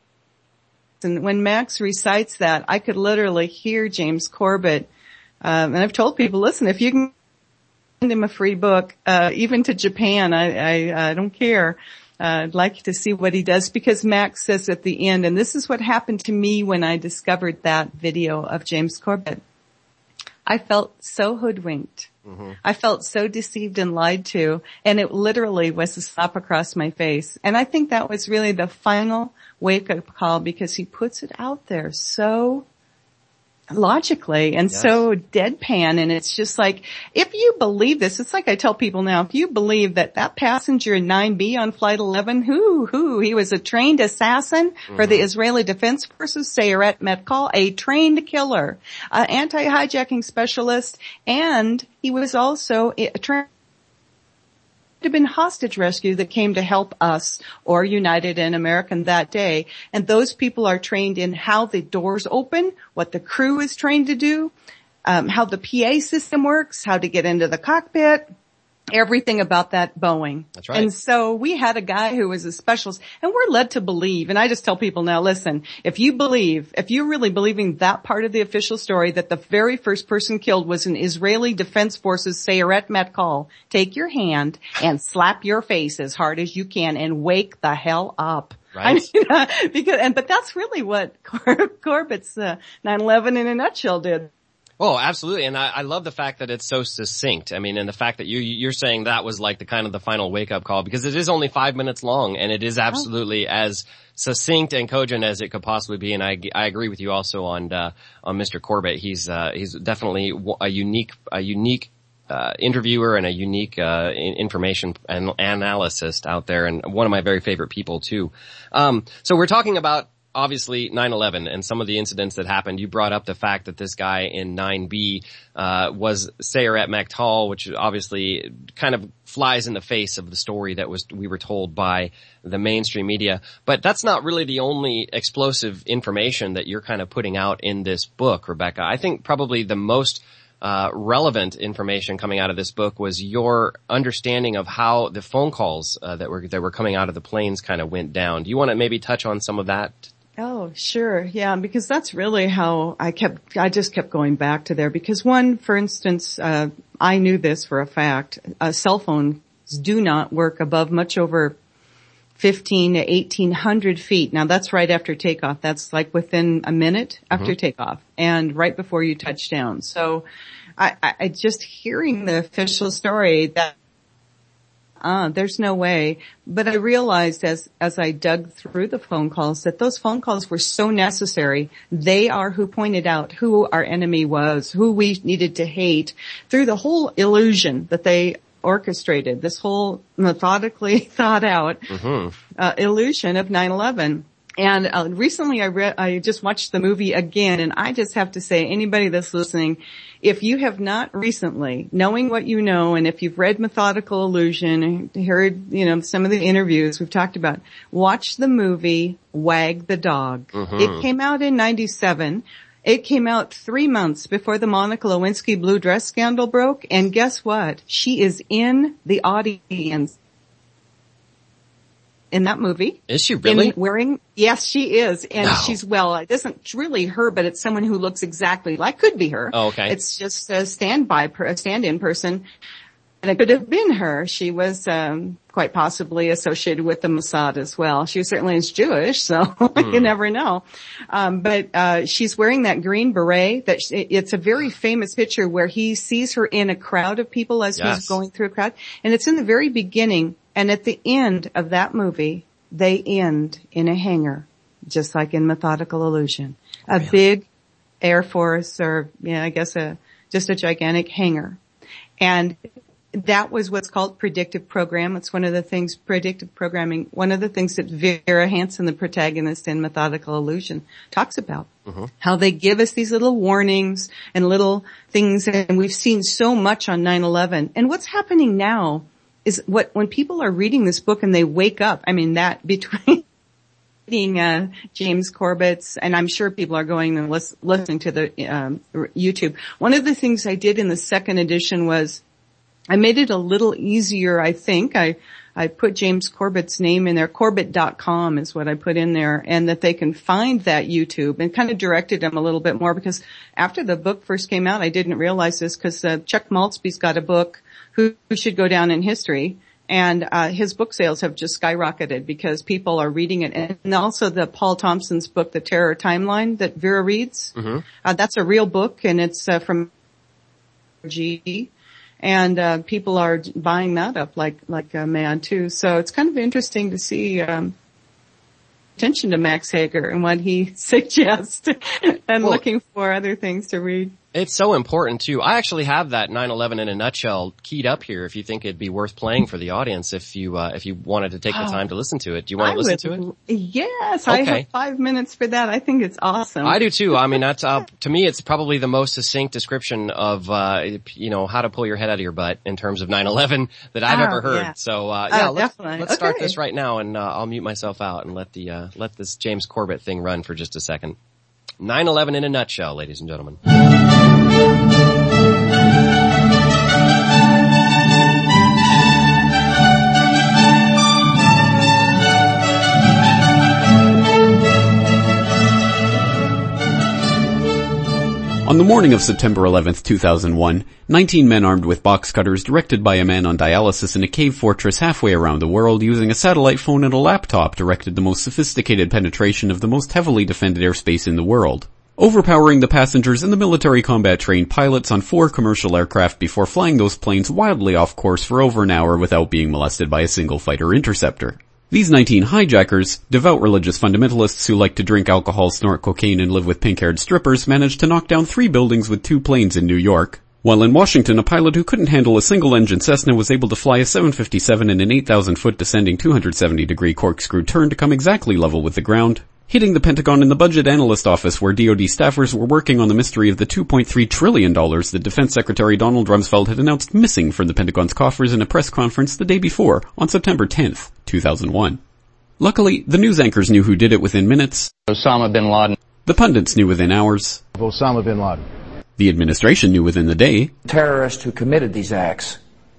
And when Max recites that, I could literally hear James Corbett. And I've told people, listen, if you can send him a free book, even to Japan, I don't care. I'd like to see what he does because Max says at the end, and this is what happened to me when I discovered that video of James Corbett. I felt so hoodwinked. I felt so deceived and lied to, and it literally was a slap across my face. And I think that was really the final wake-up call because he puts it out there so logically and so deadpan, and it's just like, if you believe this, it's like I tell people now, if you believe that passenger in 9B on Flight 11, he was a trained assassin for the Israeli Defense Forces, Sayeret Matkal, a trained killer, anti-hijacking specialist, and he was also a have been hostage rescue that came to help us or United and American that day. And those people are trained in how the doors open, what the crew is trained to do, how the PA system works, how to get into the cockpit, everything about that Boeing. That's right. And so we had a guy who was a specialist, and we're led to believe, and I just tell people now, listen, if you're really believing that part of the official story that the very first person killed was an Israeli Defense Forces Sayeret Matkal, take your hand and slap your face as hard as you can and wake the hell up. Right. I mean, but that's really what Corbett's 9/11 in a nutshell did. Oh, absolutely. And I love the fact that it's so succinct. I mean, and the fact that you're saying that was like the final wake-up call, because it is only 5 minutes long, and it is absolutely as succinct and cogent as it could possibly be. And I agree with you also on Mr. Corbett. He's definitely a unique interviewer and a unique information analyst out there, and one of my very favorite people too. So we're talking about obviously 9/11 and some of the incidents that happened. You brought up the fact that this guy in 9B was Sayeret Matkal, which obviously kind of flies in the face of the story that we were told by the mainstream media. But that's not really the only explosive information that you're kind of putting out in this book, Rebecca. I think probably the most relevant information coming out of this book was your understanding of how the phone calls that were coming out of the planes kind of went down. Do you want to maybe touch on some of that? Oh, sure. Yeah, because that's really how I just kept going back to there. Because one, for instance, I knew this for a fact, cell phones do not work above much over 15 to 1800 feet. Now that's right after takeoff. That's like within a minute after takeoff and right before you touch down. So I just hearing the official story that there's no way. But I realized as I dug through the phone calls that those phone calls were so necessary. They are who pointed out who our enemy was, who we needed to hate, through the whole illusion that they orchestrated, this whole methodically thought out illusion of 9/11. And recently I just watched the movie again, and I just have to say, anybody that's listening, if you have not recently, knowing what you know, and if you've read Methodical Illusion, heard, some of the interviews we've talked about, watch the movie Wag the Dog. It came out in 97. It came out 3 months before the Monica Lewinsky blue dress scandal broke, and guess what? She is in the audience in that movie. Is she really? Yes, she is. And she's, it isn't really her, but it's someone who looks exactly like, could be her. Oh, okay. It's just a stand-in person. it could have been her. She was quite possibly associated with the Mossad as well. She certainly is Jewish, so you never know. But she's wearing that green beret. It's a very famous picture where he sees her in a crowd of people as he's going through a crowd. And it's in the very beginning. And at the end of that movie, they end in a hangar, just like in Methodical Illusion. A big Air Force or, I guess just a gigantic hangar. And that was what's called predictive program. It's predictive programming, one of the things that Vera Hansen, the protagonist in Methodical Illusion, talks about. How they give us these little warnings and little things, and we've seen so much on 9/11. And what's happening now is when people are reading this book and they wake up, that between reading James Corbett's, and I'm sure people are going and listening to the YouTube. One of the things I did in the second edition was I made it a little easier, I think. I put James Corbett's name in there. Corbett.com is what I put in there, and that they can find that YouTube, and kind of directed them a little bit more, because after the book first came out, I didn't realize this, because Chuck Maltzby's got a book, Who Should Go Down in History, and his book sales have just skyrocketed because people are reading it. And also the Paul Thompson's book, The Terror Timeline, that Vera reads. That's a real book, and it's from G. And people are buying that up like mad too. So it's kind of interesting to see attention to Max Hager and what he suggests, and looking for other things to read. It's so important too. I actually have that 9/11 in a nutshell keyed up here if you think it'd be worth playing for the audience, if you wanted to take the time to listen to it. Do you want to listen to it? Yes, okay. I have 5 minutes for that. I think it's awesome. I do too. That's, to me, it's probably the most succinct description of, how to pull your head out of your butt in terms of 9/11 that I've ever heard. Yeah. So, let's start this right now, and I'll mute myself out and let this James Corbett thing run for just a second. 9/11 in a nutshell, ladies and gentlemen. On the morning of September 11th, 2001, 19 men armed with box cutters, directed by a man on dialysis in a cave fortress halfway around the world using a satellite phone and a laptop, directed the most sophisticated penetration of the most heavily defended airspace in the world, overpowering the passengers and the military combat-trained pilots on 4 commercial aircraft before flying those planes wildly off course for over an hour without being molested by a single fighter interceptor. These 19 hijackers, devout religious fundamentalists who like to drink alcohol, snort cocaine, and live with pink-haired strippers, managed to knock down 3 buildings with 2 planes in New York, while in Washington a pilot who couldn't handle a single-engine Cessna was able to fly a 757 in an 8,000-foot descending 270-degree corkscrew turn to come exactly level with the ground, hitting the Pentagon in the Budget Analyst Office where DoD staffers were working on the mystery of the $2.3 trillion that Defense Secretary Donald Rumsfeld had announced missing from the Pentagon's coffers in a press conference the day before, on September 10th, 2001. Luckily, the news anchors knew who did it within minutes. Osama bin Laden. The pundits knew within hours. Osama bin Laden. The administration knew within the day. Terrorists who committed these acts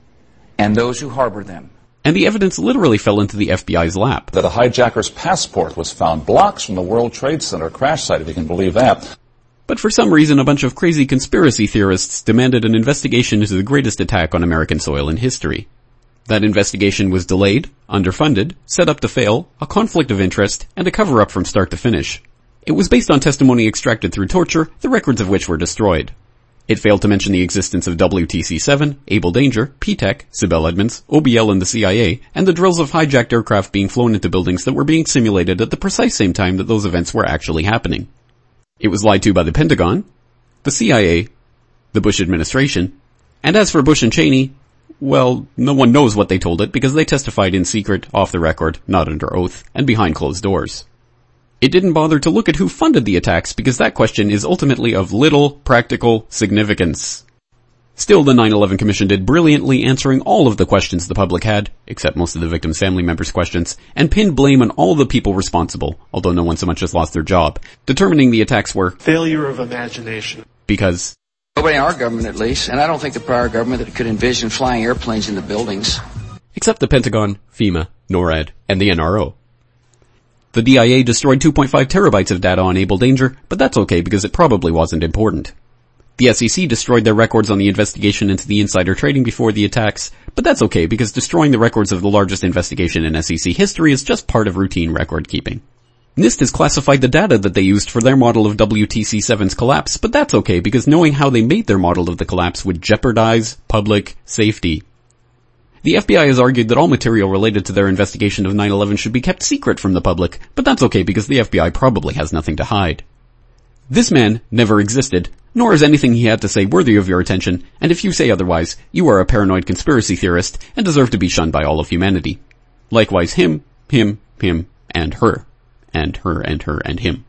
and those who harbored them. And the evidence literally fell into the FBI's lap. That a hijacker's passport was found blocks from the World Trade Center crash site, if you can believe that. But for some reason, a bunch of crazy conspiracy theorists demanded an investigation into the greatest attack on American soil in history. That investigation was delayed, underfunded, set up to fail, a conflict of interest, and a cover-up from start to finish. It was based on testimony extracted through torture, the records of which were destroyed. It failed to mention the existence of WTC-7, Able Danger, P-TECH, Sibel Edmonds, OBL and the CIA, and the drills of hijacked aircraft being flown into buildings that were being simulated at the precise same time that those events were actually happening. It was lied to by the Pentagon, the CIA, the Bush administration, and as for Bush and Cheney, well, no one knows what they told it because they testified in secret, off the record, not under oath, and behind closed doors. It didn't bother to look at who funded the attacks because that question is ultimately of little practical significance. Still, the 9/11 Commission did brilliantly answering all of the questions the public had, except most of the victims' family members' questions, and pinned blame on all the people responsible, although no one so much as lost their job, determining the attacks were failure of imagination. Because nobody in our government, at least, and I don't think the prior government that could envision flying airplanes into buildings. Except the Pentagon, FEMA, NORAD, and the NRO. The DIA destroyed 2.5 terabytes of data on Able Danger, but that's okay because it probably wasn't important. The SEC destroyed their records on the investigation into the insider trading before the attacks, but that's okay because destroying the records of the largest investigation in SEC history is just part of routine record keeping. NIST has classified the data that they used for their model of WTC7's collapse, but that's okay because knowing how they made their model of the collapse would jeopardize public safety. The FBI has argued that all material related to their investigation of 9/11 should be kept secret from the public, but that's okay because the FBI probably has nothing to hide. This man never existed, nor is anything he had to say worthy of your attention, and if you say otherwise, you are a paranoid conspiracy theorist and deserve to be shunned by all of humanity. Likewise him, and her. And her, and her, and him.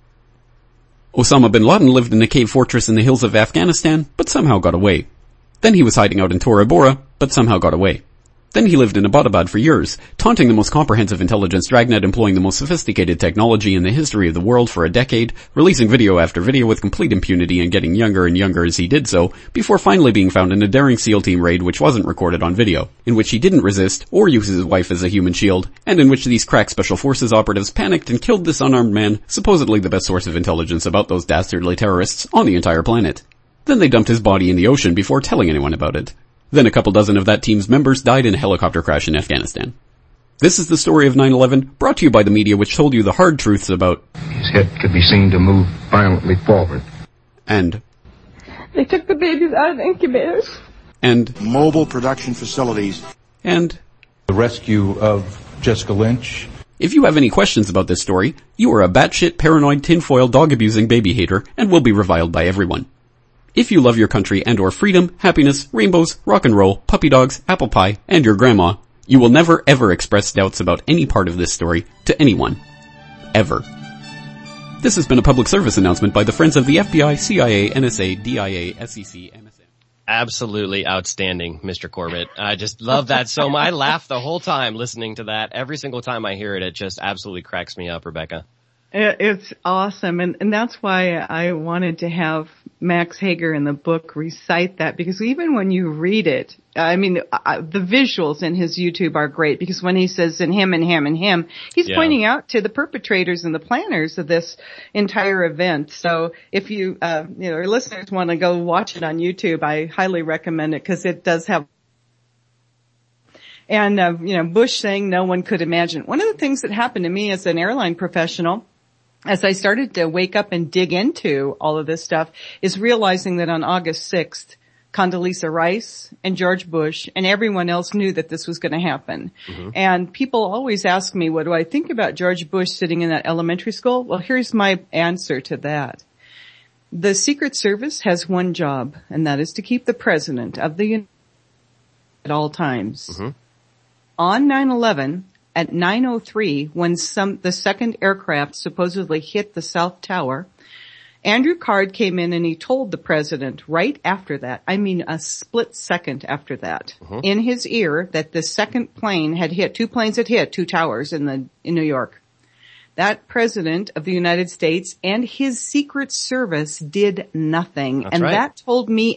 Osama bin Laden lived in a cave fortress in the hills of Afghanistan, but somehow got away. Then he was hiding out in Tora Bora, but somehow got away. Then he lived in Abbottabad for years, taunting the most comprehensive intelligence dragnet employing the most sophisticated technology in the history of the world for a decade, releasing video after video with complete impunity and getting younger and younger as he did so, before finally being found in a daring SEAL team raid which wasn't recorded on video, in which he didn't resist or use his wife as a human shield, and in which these crack special forces operatives panicked and killed this unarmed man, supposedly the best source of intelligence about those dastardly terrorists on the entire planet. Then they dumped his body in the ocean before telling anyone about it. Then a couple dozen of that team's members died in a helicopter crash in Afghanistan. This is the story of 9/11, brought to you by the media which told you the hard truths about his head could be seen to move violently forward. And they took the babies out of the incubators. And mobile production facilities. And the rescue of Jessica Lynch. If you have any questions about this story, you are a batshit paranoid tinfoil dog-abusing baby hater and will be reviled by everyone. If you love your country and or freedom, happiness, rainbows, rock and roll, puppy dogs, apple pie, and your grandma, you will never ever express doubts about any part of this story to anyone. Ever. This has been a public service announcement by the Friends of the FBI, CIA, NSA, DIA, SEC, MSM. Absolutely outstanding, Mr. Corbett. I just love that so much. I laugh the whole time listening to that. Every single time I hear it, it just absolutely cracks me up, Rebecca. It's awesome. And that's why I wanted to have Max Hager in the book recite that, because even when you read it, I mean, the visuals in his YouTube are great, because when he says in him and him and him, he's pointing out to the perpetrators and the planners of this entire event. So if you, our listeners want to go watch it on YouTube, I highly recommend it, because it does have. And, Bush saying no one could imagine. One of the things that happened to me as an airline professional, as I started to wake up and dig into all of this stuff, is realizing that on August 6th, Condoleezza Rice and George Bush and everyone else knew that this was going to happen. Mm-hmm. And people always ask me, what do I think about George Bush sitting in that elementary school? Well, here's my answer to that. The Secret Service has one job, and that is to keep the President of the United States at all times. Mm-hmm. On 9/11, at 9:03, when the second aircraft supposedly hit the South Tower, Andrew Card came in and he told the president right after that, I mean a split second after that, in his ear, that the second plane had hit, two planes had hit two towers in New York. That president of the United States and his Secret Service did nothing. That's right. That told me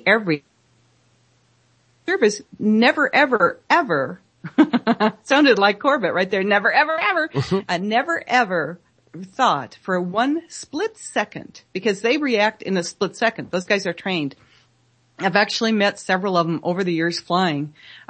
service never, ever, ever sounded like Corbett right there. Never, ever, ever. I never, ever thought for one split second, because they react in a split second. Those guys are trained. I've actually met several of them over the years flying,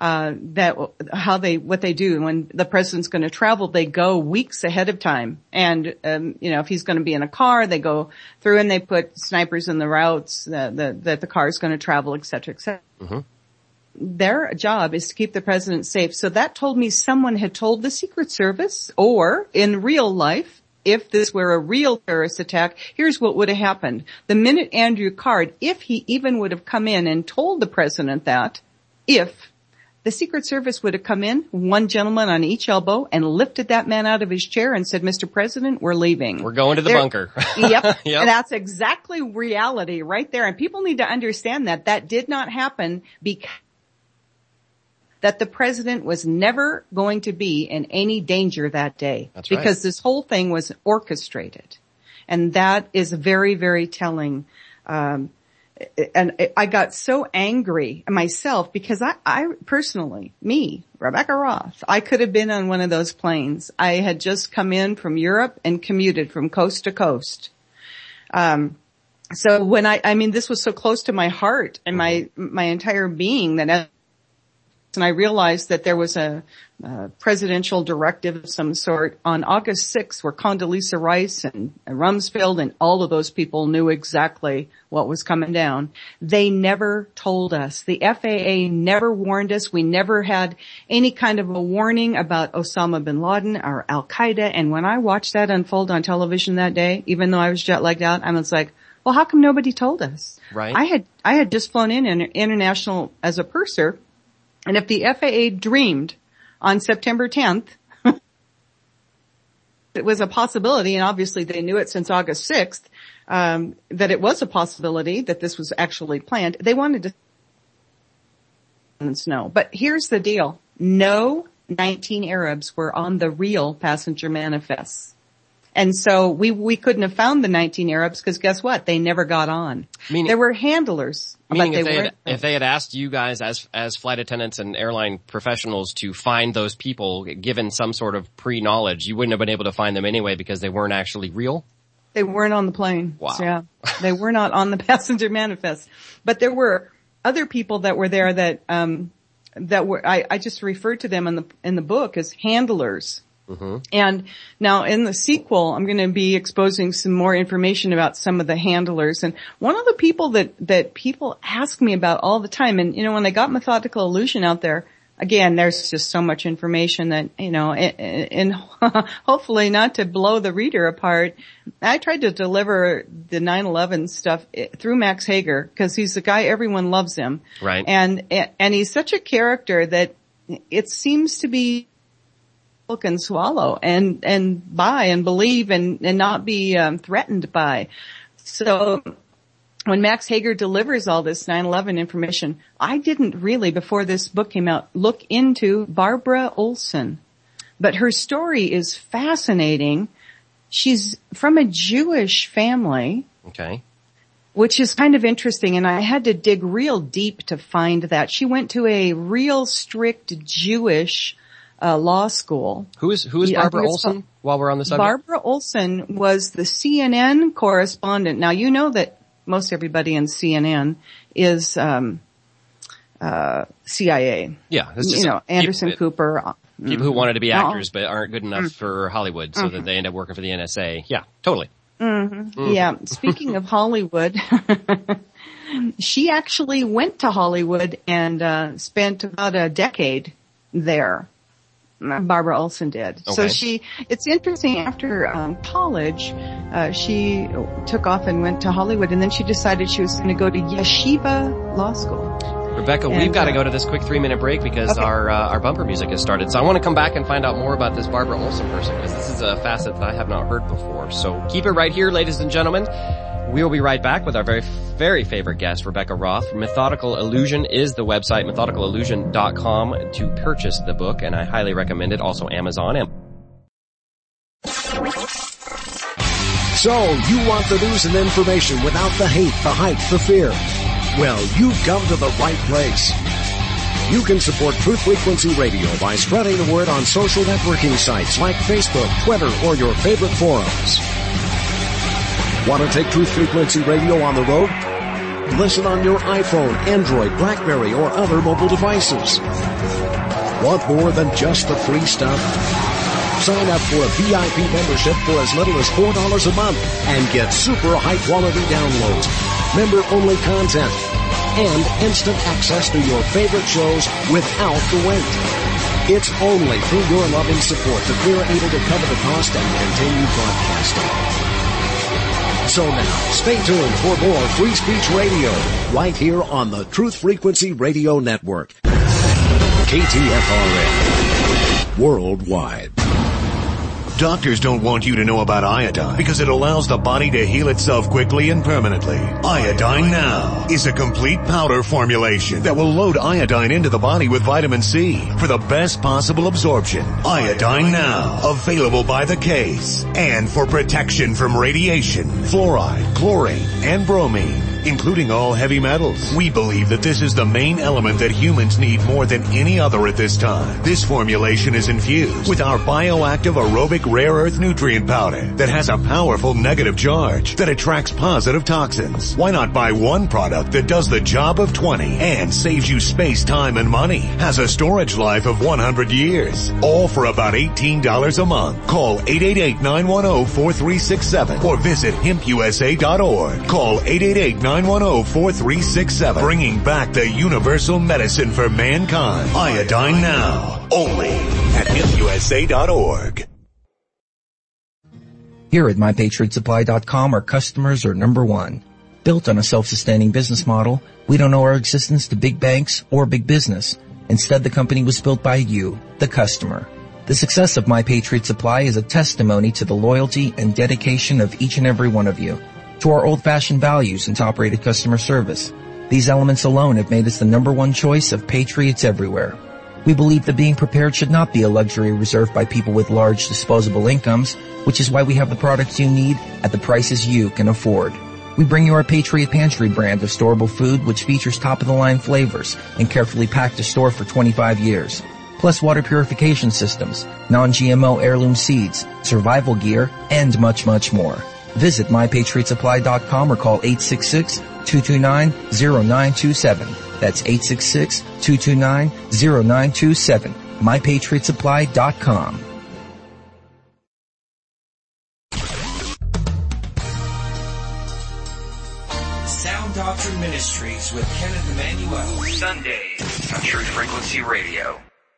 what they do. When the president's going to travel, they go weeks ahead of time. And, if he's going to be in a car, they go through and they put snipers in the routes that the car is going to travel, et cetera, et cetera. Mm-hmm. Their job is to keep the president safe. So that told me someone had told the Secret Service, or in real life, if this were a real terrorist attack, here's what would have happened. The minute Andrew Card, if he even would have come in and told the president that, if the Secret Service would have come in, one gentleman on each elbow, and lifted that man out of his chair and said, Mr. President, we're leaving. We're going to the bunker. Yep. And that's exactly reality right there. And people need to understand that did not happen because that the president was never going to be in any danger that day. That's right. Because this whole thing was orchestrated. And that is very, very telling. And I got so angry myself because I personally, Rebecca Roth, I could have been on one of those planes. I had just come in from Europe and commuted from coast to coast. So when this was so close to my heart and my entire being and I realized that there was a presidential directive of some sort on August 6th where Condoleezza Rice and Rumsfeld and all of those people knew exactly what was coming down. They never told us. The FAA never warned us. We never had any kind of a warning about Osama bin Laden or Al-Qaeda. And when I watched that unfold on television that day, even though I was jet lagged out, I was like, well, how come nobody told us? Right. I had just flown in international as a purser. And if the FAA dreamed on September 10th, it was a possibility, and obviously they knew it since August 6th, that it was a possibility that this was actually planned. They wanted to know. But here's the deal. No 19 Arabs were on the real passenger manifests. And so we couldn't have found the 19 Arabs because guess what? They never got on. There were handlers. Meaning if they had asked you guys as flight attendants and airline professionals to find those people, given some sort of pre-knowledge, you wouldn't have been able to find them anyway because they weren't actually real? They weren't on the plane. Wow. So, yeah. They were not on the passenger manifest. But there were other people that were there that were, I just referred to them in the book as handlers. Mm-hmm. And now in the sequel, I'm going to be exposing some more information about some of the handlers. And one of the people that people ask me about all the time, and when they got Methodical Illusion out there, again, there's just so much information that, and hopefully not to blow the reader apart. I tried to deliver the 9/11 stuff through Max Hager because he's the guy, everyone loves him. Right. And he's such a character that it seems to be look and swallow and buy and believe and not be threatened by. So when Max Hager delivers all this 9/11 information, I didn't really, before this book came out, look into Barbara Olson. But her story is fascinating. She's from a Jewish family. Okay. Which is kind of interesting, and I had to dig real deep to find that. She went to a real strict Jewish law school. Who is Barbara Olson, while we're on the subject? Barbara Olson was the CNN correspondent. Now, you know that most everybody in CNN is CIA. Yeah. It's just Anderson Cooper. People who wanted to be actors but aren't good enough for Hollywood, so that they end up working for the NSA. Yeah, totally. Mm-hmm. Yeah. Speaking of Hollywood, she actually went to Hollywood and spent about a decade there. Barbara Olson did. Okay. So it's interesting, after college, she took off and went to Hollywood, and then she decided she was going to go to Yeshiva Law School. Rebecca, we've got to go to this quick 3-minute break because our bumper music has started. So I want to come back and find out more about this Barbara Olson person because this is a facet that I have not heard before. So keep it right here, ladies and gentlemen. We will be right back with our very, very favorite guest, Rebecca Roth. Methodical Illusion is the website, methodicalillusion.com, to purchase the book, and I highly recommend it. Also Amazon. So, you want the news and information without the hate, the hype, the fear. Well, you've come to the right place. You can support Truth Frequency Radio by spreading the word on social networking sites like Facebook, Twitter, or your favorite forums. Want to take Truth Frequency Radio on the road? Listen on your iPhone, Android, BlackBerry, or other mobile devices. Want more than just the free stuff? Sign up for a VIP membership for as little as $4 a month and get super high-quality downloads, member-only content, and instant access to your favorite shows without the wait. It's only through your loving support that we're able to cover the cost and continue broadcasting. So now, stay tuned for more Free Speech Radio, right here on the Truth Frequency Radio Network. KTFRN, worldwide. Doctors don't want you to know about iodine because it allows the body to heal itself quickly and permanently. Iodine Now is a complete powder formulation that will load iodine into the body with vitamin C for the best possible absorption. Iodine Now, available by the case, and for protection from radiation, fluoride, chlorine, and bromine. including all heavy metals. We believe that this is the main element that humans need more than any other at this time. This formulation is infused with our bioactive aerobic rare earth nutrient powder that has a powerful negative charge that attracts positive toxins. Why not buy one product that does the job of 20 and saves you space, time, and money? Has a storage life of 100 years. All for about $18 a month. Call 888-910-4367 or visit hempusa.org. Call 888-910-4367. Bringing back the universal medicine for mankind. Iodine Now. Only at hempusa.org. Here at MyPatriotSupply.com, our customers are number one. Built on a self-sustaining business model, we don't owe our existence to big banks or big business. Instead, the company was built by you, the customer. The success of My Patriot Supply is a testimony to the loyalty and dedication of each and every one of you, to our old-fashioned values and top-rated customer service. These elements alone have made us the number one choice of patriots everywhere. We believe that being prepared should not be a luxury reserved by people with large disposable incomes, which is why we have the products you need at the prices you can afford. We bring you our Patriot Pantry brand of storable food, which features top-of-the-line flavors and carefully packed to store for 25 years. Plus water purification systems, non-GMO heirloom seeds, survival gear, and much, much more. Visit MyPatriotSupply.com or call 866-229-0927. That's 866-229-0927. MyPatriotSupply.com. Sound Doctrine Ministries with Kenneth Emmanuel. Sundays on Truth Frequency Radio.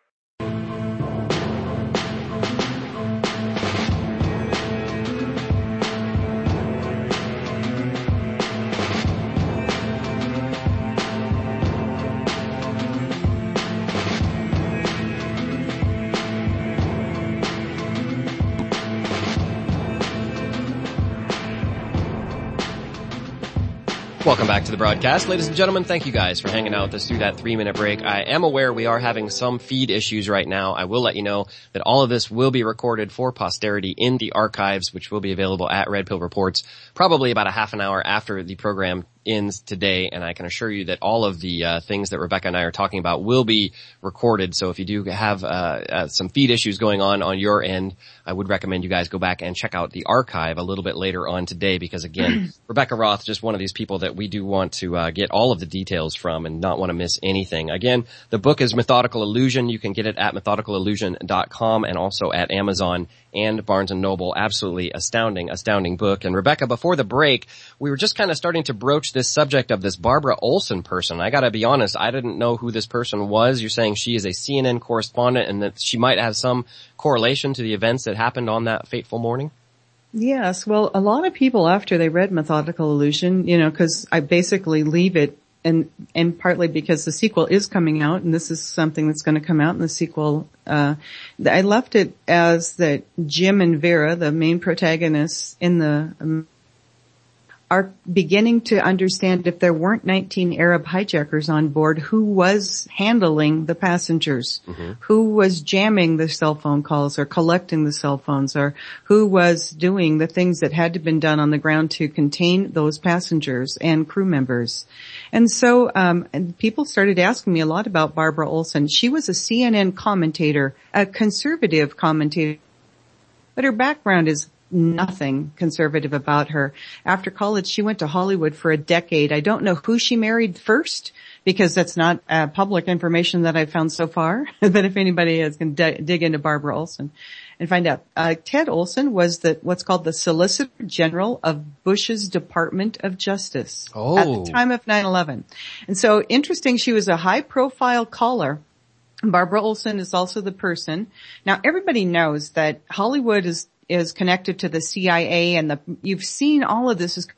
Welcome back to the broadcast. Ladies and gentlemen, thank you guys for hanging out with us through that 3-minute break. I am aware we are having some feed issues right now. I will let you know that all of this will be recorded for posterity in the archives, which will be available at Red Pill Reports probably about a half an hour after the program ends today, and I can assure you that all of the things that Rebecca and I are talking about will be recorded. So if you do have some feed issues going on your end, I would recommend you guys go back and check out the archive a little bit later on today, because again, Rebecca Roth, just one of these people that we do want to get all of the details from and not want to miss anything. Again, the book is Methodical Illusion. You can get it at methodicalillusion.com and also at Amazon and Barnes & Noble. Absolutely astounding book. And Rebecca, before the break, we were just kind of starting to broach this subject of this Barbara Olson person. I gotta be honest, I didn't know who this person was. You're saying she is a CNN correspondent and that she might have some correlation to the events that happened on that fateful morning? Yes. Well, a lot of people after they read Methodical Illusion, cause I basically leave it and partly because the sequel is coming out, and this is something that's going to come out in the sequel. I left it as that Jim and Vera, the main protagonists in the are beginning to understand if there weren't 19 Arab hijackers on board, who was handling the passengers, who was jamming the cell phone calls or collecting the cell phones, or who was doing the things that had to been done on the ground to contain those passengers and crew members. And so and people started asking me a lot about Barbara Olson. She was a CNN commentator, a conservative commentator, but her background is nothing conservative about her. After college, she went to Hollywood for a decade. I don't know who she married first, because that's not public information that I've found so far. But if anybody is going to dig into Barbara Olson and find out. Ted Olson was what's called the Solicitor General of Bush's Department of Justice at the time of 9/11. And so interesting, she was a high-profile caller. Barbara Olson is also the person. Now, everybody knows that Hollywood is connected to the CIA, and you've seen all of this is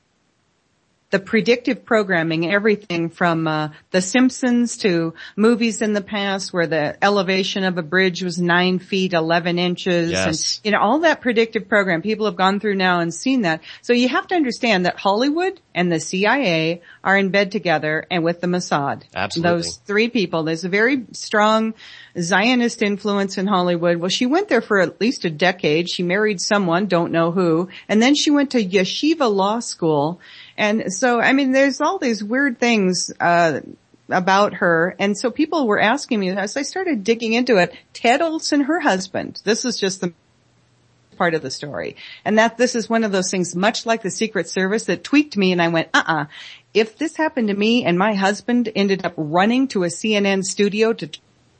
the predictive programming, everything from The Simpsons to movies in the past where the elevation of a bridge was 9 feet, 11 inches. Yes. And, all that predictive program, people have gone through now and seen that. So you have to understand that Hollywood and the CIA are in bed together and with the Mossad. Absolutely. Those three people. There's a very strong Zionist influence in Hollywood. Well, she went there for at least a decade. She married someone, don't know who. And then she went to Yeshiva Law School. And so, I mean, there's all these weird things, about her. And so people were asking me, as I started digging into it, Ted Olson, her husband, this is just the part of the story. And that this is one of those things, much like the Secret Service, that tweaked me, and I went, if this happened to me and my husband ended up running to a CNN studio to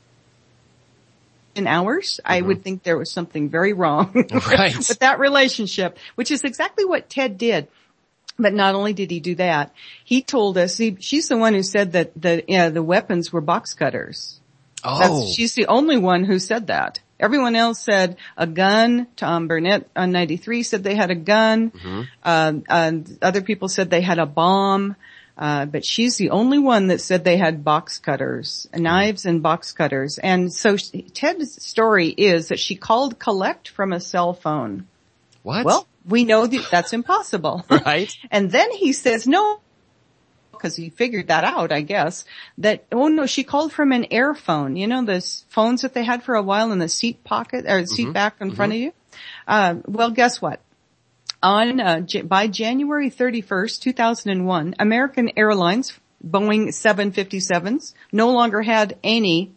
in hours, I would think there was something very wrong with that relationship, which is exactly what Ted did. But not only did he do that, he told us, she's the one who said that the weapons were box cutters. She's the only one who said that. Everyone else said a gun. Tom Burnett on 93 said they had a gun. And other people said they had a bomb. But she's the only one that said they had box cutters, knives and box cutters. And so Ted's story is that she called collect from a cell phone. What? Well, we know that's impossible. Right. And then he says, no, because he figured that out, I guess, that, oh no, she called from an air phone. You know, those phones that they had for a while in the seat pocket or seat back in front of you? Well, guess what? By January 31st, 2001, American Airlines, Boeing 757s, no longer had any.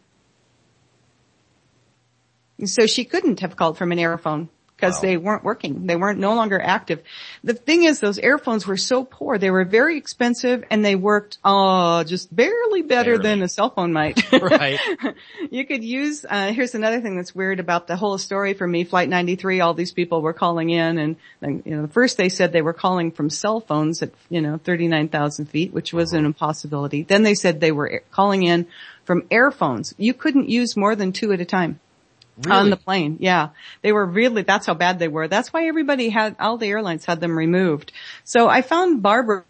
So she couldn't have called from an air phone because they weren't working. They weren't no longer active. The thing is, those airphones were so poor. They were very expensive and they worked, just barely better than a cell phone might. Right. You could use, here's another thing that's weird about the whole story for me. Flight 93, all these people were calling in and, first they said they were calling from cell phones at, 39,000 feet, which was an impossibility. Then they said they were calling in from air phones. You couldn't use more than 2 at a time. Really? On the plane, yeah. They were really, that's how bad they were. That's why all the airlines had them removed. So I found Barbara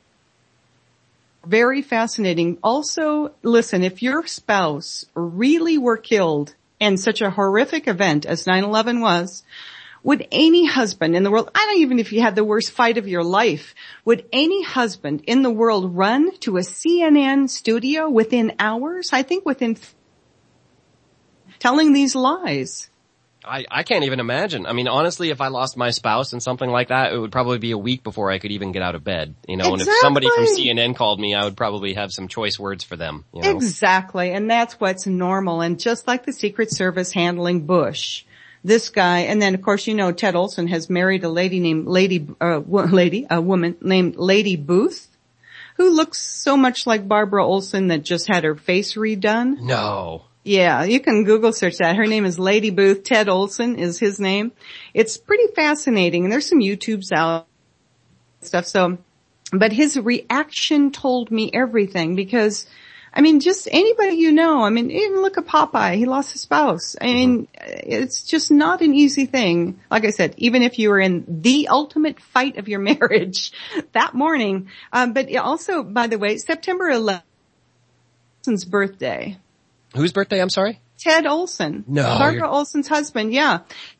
very fascinating. Also, listen, if your spouse really were killed in such a horrific event as 9/11 was, would any husband in the world, I don't even if you had the worst fight of your life, would any husband in the world run to a CNN studio within hours? I think within telling these lies. I can't even imagine. I mean, honestly, if I lost my spouse and something like that, it would probably be a week before I could even get out of bed. And if somebody from CNN called me, I would probably have some choice words for them. Exactly. And that's what's normal. And just like the Secret Service handling Bush, this guy, and then of course, Ted Olson has married a lady named a woman named Lady Booth, who looks so much like Barbara Olson that just had her face redone. No. Yeah, you can Google search that. Her name is Lady Booth. Ted Olson is his name. It's pretty fascinating, and there's some YouTubes out stuff. So, but his reaction told me everything because, just anybody even look at Popeye. He lost his spouse. It's just not an easy thing. Like I said, even if you were in the ultimate fight of your marriage that morning. But also, by the way, September 11th's birthday. Whose birthday, I'm sorry? Ted Olson. No. Barbara Olson's husband, yeah.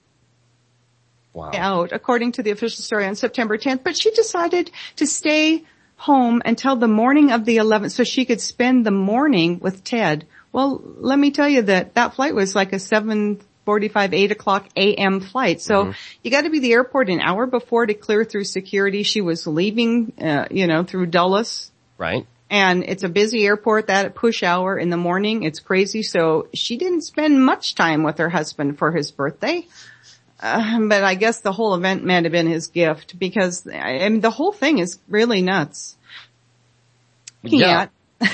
Wow. Out, according to the official story, on September 10th. But she decided to stay home until the morning of the 11th so she could spend the morning with Ted. Well, let me tell you that flight was like a 7:45, 8 o'clock a.m. flight. So you got to be at the airport an hour before to clear through security. She was leaving, through Dulles. Right. And it's a busy airport that at push hour in the morning. It's crazy. So she didn't spend much time with her husband for his birthday. But I guess the whole event might have been his gift because the whole thing is really nuts. Yeah.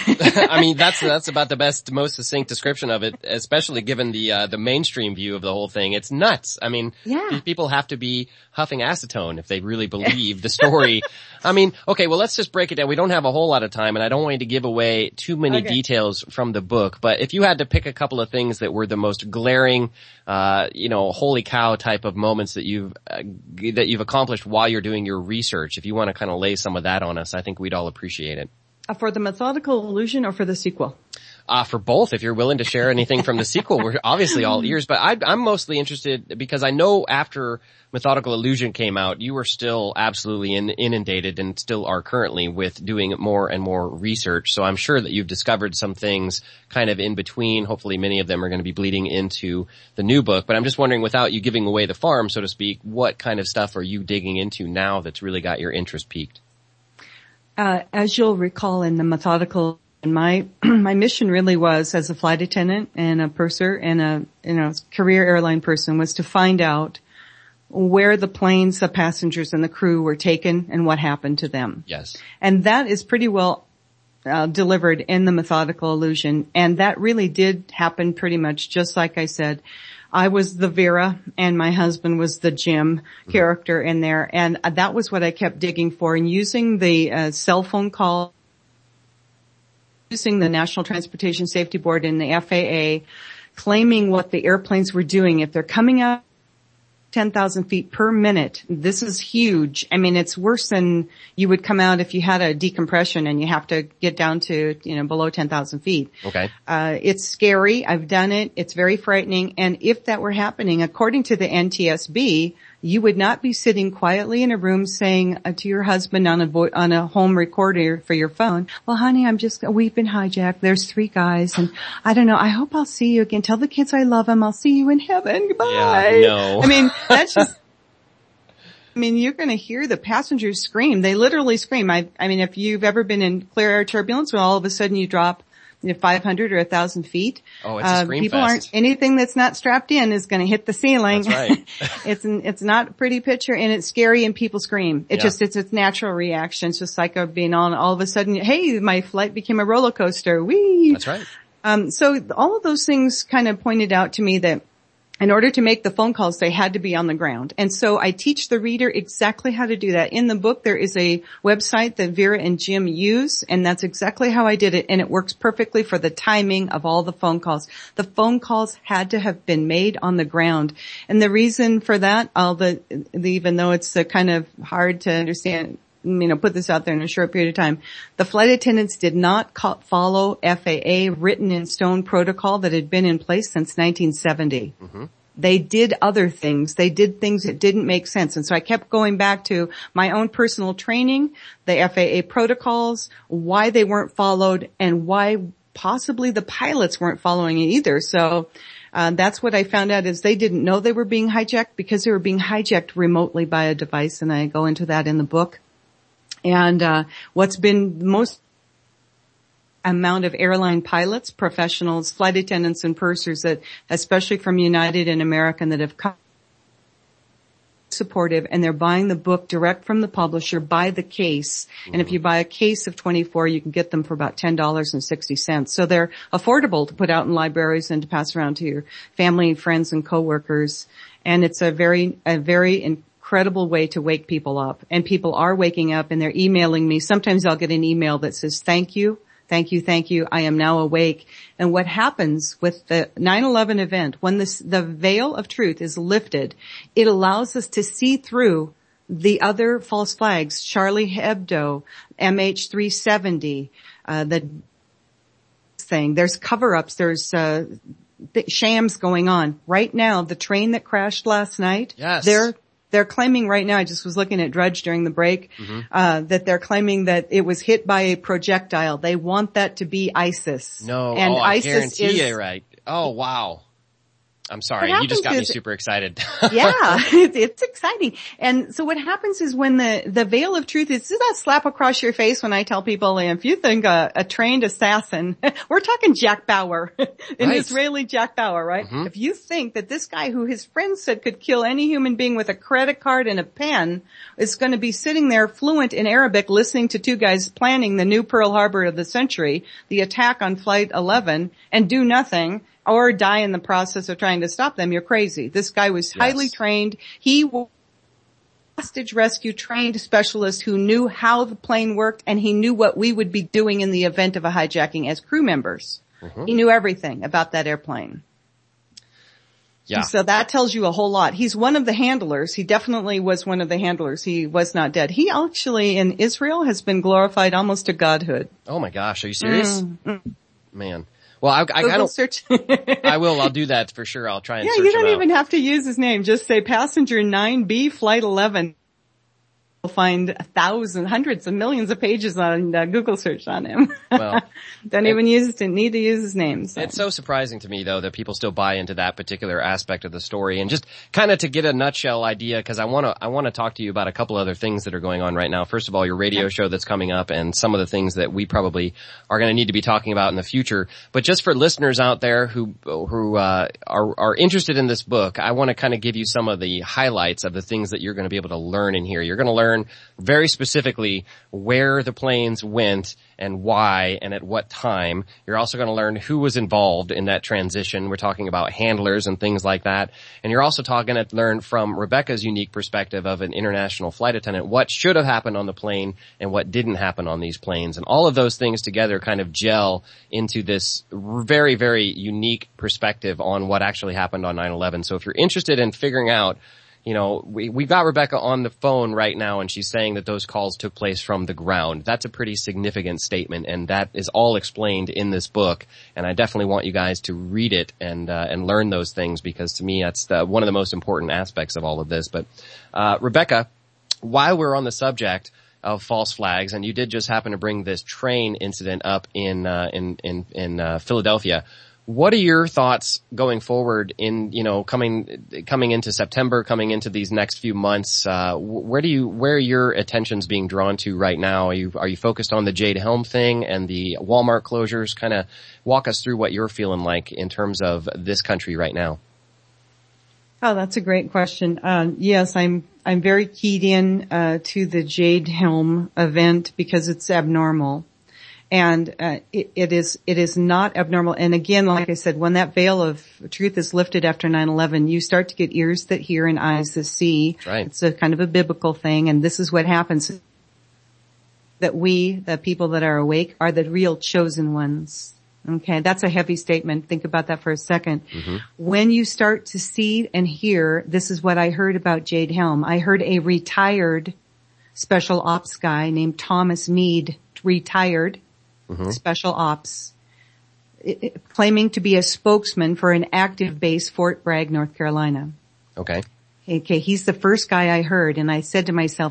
That's about the best, most succinct description of it, especially given the mainstream view of the whole thing. It's nuts. These people have to be huffing acetone if they really believe the story. Okay, well, let's just break it down. We don't have a whole lot of time, and I don't want you to give away too many details from the book, but if you had to pick a couple of things that were the most glaring, holy cow type of moments that you've accomplished while you're doing your research, if you want to kind of lay some of that on us, I think we'd all appreciate it. For the Methodical Illusion or for the sequel? For both, if you're willing to share anything from the sequel, we're obviously all ears, but I'm mostly interested because I know after Methodical Illusion came out, you were still absolutely inundated and still are currently with doing more and more research. So I'm sure that you've discovered some things kind of in between. Hopefully many of them are going to be bleeding into the new book, but I'm just wondering, without you giving away the farm, so to speak, what kind of stuff are you digging into now that's really got your interest piqued? As you'll recall in the methodical, my mission really was, as a flight attendant and a purser and a career airline person, was to find out where the planes, the passengers, and the crew were taken and what happened to them. Yes. And that is pretty well delivered in the Methodical Illusion, and that really did happen pretty much just like I said. I was the Vera and my husband was the Jim character in there, and that was what I kept digging for, and using the cell phone call, using the National Transportation Safety Board and the FAA, claiming what the airplanes were doing. If they're coming out 10,000 feet per minute, this is huge. I mean, it's worse than you would come out if you had a decompression and you have to get down to, below 10,000 feet. Okay. It's scary. I've done it. It's very frightening. And if that were happening, according to the NTSB, you would not be sitting quietly in a room saying to your husband on a home recorder for your phone, well, honey, we've been hijacked. There's 3 guys and I don't know. I hope I'll see you again. Tell the kids I love them. I'll see you in heaven. Goodbye. Yeah, no. I mean, that's just, you're going to hear the passengers scream. They literally scream. I mean, if you've ever been in clear air turbulence where all of a sudden you drop 500 or 1,000 feet. Oh, it's a scream people fest. Anything that's not strapped in is going to hit the ceiling. That's right. It's not a pretty picture, and it's scary, and people scream. It's its natural reaction. It's just like being on all of a sudden, hey, my flight became a roller coaster. Whee! That's right. So all of those things kind of pointed out to me that in order to make the phone calls, they had to be on the ground. And so I teach the reader exactly how to do that. In the book, there is a website that Vera and Jim use, and that's exactly how I did it. And it works perfectly for the timing of all the phone calls. The phone calls had to have been made on the ground. And the reason for that, even though it's kind of hard to understand, put this out there in a short period of time. The flight attendants did not follow FAA written in stone protocol that had been in place since 1970. Mm-hmm. They did other things. They did things that didn't make sense. And so I kept going back to my own personal training, the FAA protocols, why they weren't followed, and why possibly the pilots weren't following it either. So that's what I found out, is they didn't know they were being hijacked because they were being hijacked remotely by a device, and I go into that in the book. And what's been the most amount of airline pilots, professionals, flight attendants, and pursers that, especially from United and American, that have come supportive, and they're buying the book direct from the publisher by the case. Mm-hmm. And if you buy a case of 24, you can get them for about $10.60. So they're affordable to put out in libraries and to pass around to your family, friends, and coworkers. And it's a very incredible way to wake people up. And people are waking up, and they're emailing me. Sometimes I'll get an email that says, thank you. I am now awake. And what happens with the 9/11 event, when the veil of truth is lifted, it allows us to see through the other false flags, Charlie Hebdo, MH370, the thing. There's cover-ups. There's shams going on. Right now, the train that crashed last night, yes. They're claiming right now, I just was looking at Drudge during the break, that they're claiming that it was hit by a projectile. They want that to be ISIS. No, and I ISIS guarantee you, right. Oh, wow. I'm sorry, you just got me super excited. Yeah, it's exciting. And so what happens is when the veil of truth is that slap across your face when I tell people, if you think a trained assassin, we're talking Jack Bauer, an Israeli Jack Bauer, right? Mm-hmm. If you think that this guy who his friends said could kill any human being with a credit card and a pen is going to be sitting there fluent in Arabic listening to 2 guys planning the new Pearl Harbor of the century, the attack on Flight 11, and do nothing, or die in the process of trying to stop them, you're crazy. This guy was highly trained. He was a hostage rescue trained specialist who knew how the plane worked, and he knew what we would be doing in the event of a hijacking as crew members. Mm-hmm. He knew everything about that airplane. Yeah. So that tells you a whole lot. He's one of the handlers. He definitely was one of the handlers. He was not dead. He actually, in Israel, has been glorified almost to godhood. Oh my gosh, are you serious? Mm-hmm. Man. Well, I don't search. I will. I'll do that for sure. I'll try and search him out. You don't even have to use his name. Just say passenger 9B flight 11. find hundreds of millions of pages on Google search on him. Well, need to use his name. So. It's so surprising to me though that people still buy into that particular aspect of the story. And just kind of to get a nutshell idea, because I want to talk to you about a couple other things that are going on right now. First of all, your radio show that's coming up and some of the things that we probably are going to need to be talking about in the future. But just for listeners out there who are interested in this book, I want to kind of give you some of the highlights of the things that you're going to be able to learn in here. You're going to learn very specifically where the planes went and why and at what time. You're also going to learn who was involved in that transition. We're talking about handlers and things like that. And you're also going to learn from Rebecca's unique perspective of an international flight attendant what should have happened on the plane and what didn't happen on these planes. And all of those things together kind of gel into this very, very unique perspective on what actually happened on 9/11. So if you're interested in figuring out, you know, we've got Rebecca on the phone right now and she's saying that those calls took place from the ground. That's a pretty significant statement and that is all explained in this book. And I definitely want you guys to read it and learn those things because to me that's one of the most important aspects of all of this. But, Rebecca, while we're on the subject of false flags and you did just happen to bring this train incident up in Philadelphia, what are your thoughts going forward in, you know, coming into September, coming into these next few months? Where are your attentions being drawn to right now? Are you focused on the Jade Helm thing and the Walmart closures? Kind of walk us through what you're feeling like in terms of this country right now. Oh, that's a great question. Yes, I'm very keyed in to the Jade Helm event because it's abnormal. And it is not abnormal. And again, like I said, when that veil of truth is lifted after 9/11, you start to get ears that hear and eyes that see. That's right. It's a kind of a biblical thing, and this is what happens. That we, the people that are awake, are the real chosen ones. Okay, that's a heavy statement. Think about that for a second. Mm-hmm. When you start to see and hear, this is what I heard about Jade Helm. I heard a retired special ops guy named Thomas Meade, retired. Mm-hmm. Special ops, claiming to be a spokesman for an active base, Fort Bragg, North Carolina. Okay. Okay, he's the first guy I heard, and I said to myself,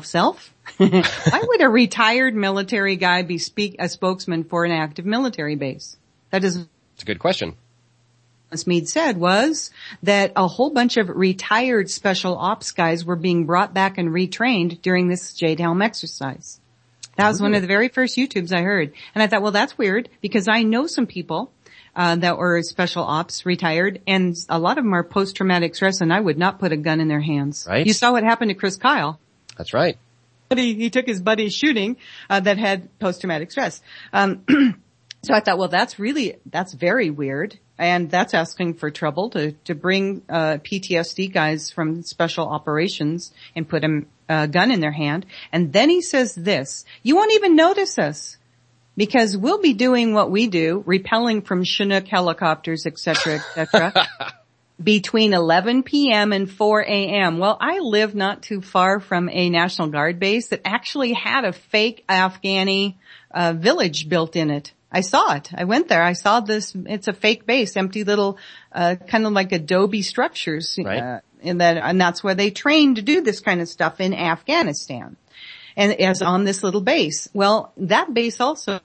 why would a retired military guy be a spokesman for an active military base? It's a good question. What Meade said was that a whole bunch of retired special ops guys were being brought back and retrained during this Jade Helm exercise. That was one of the very first YouTubes I heard. And I thought, well, that's weird because I know some people, that were special ops retired and a lot of them are post-traumatic stress and I would not put a gun in their hands. Right. You saw what happened to Chris Kyle. That's right. He took his buddy shooting, that had post-traumatic stress. So I thought, well, that's very weird. And that's asking for trouble to bring, PTSD guys from special operations and put a gun in their hand. And then he says this, you won't even notice us because we'll be doing what we do, repelling from Chinook helicopters, et cetera, between 11 p.m. and 4 a.m. Well, I live not too far from a National Guard base that actually had a fake Afghani, village built in it. I saw it. I went there. I saw this. It's a fake base, empty little, kind of like adobe structures. Right. And that's where they train to do this kind of stuff in Afghanistan. And as on this little base. Well, that base also,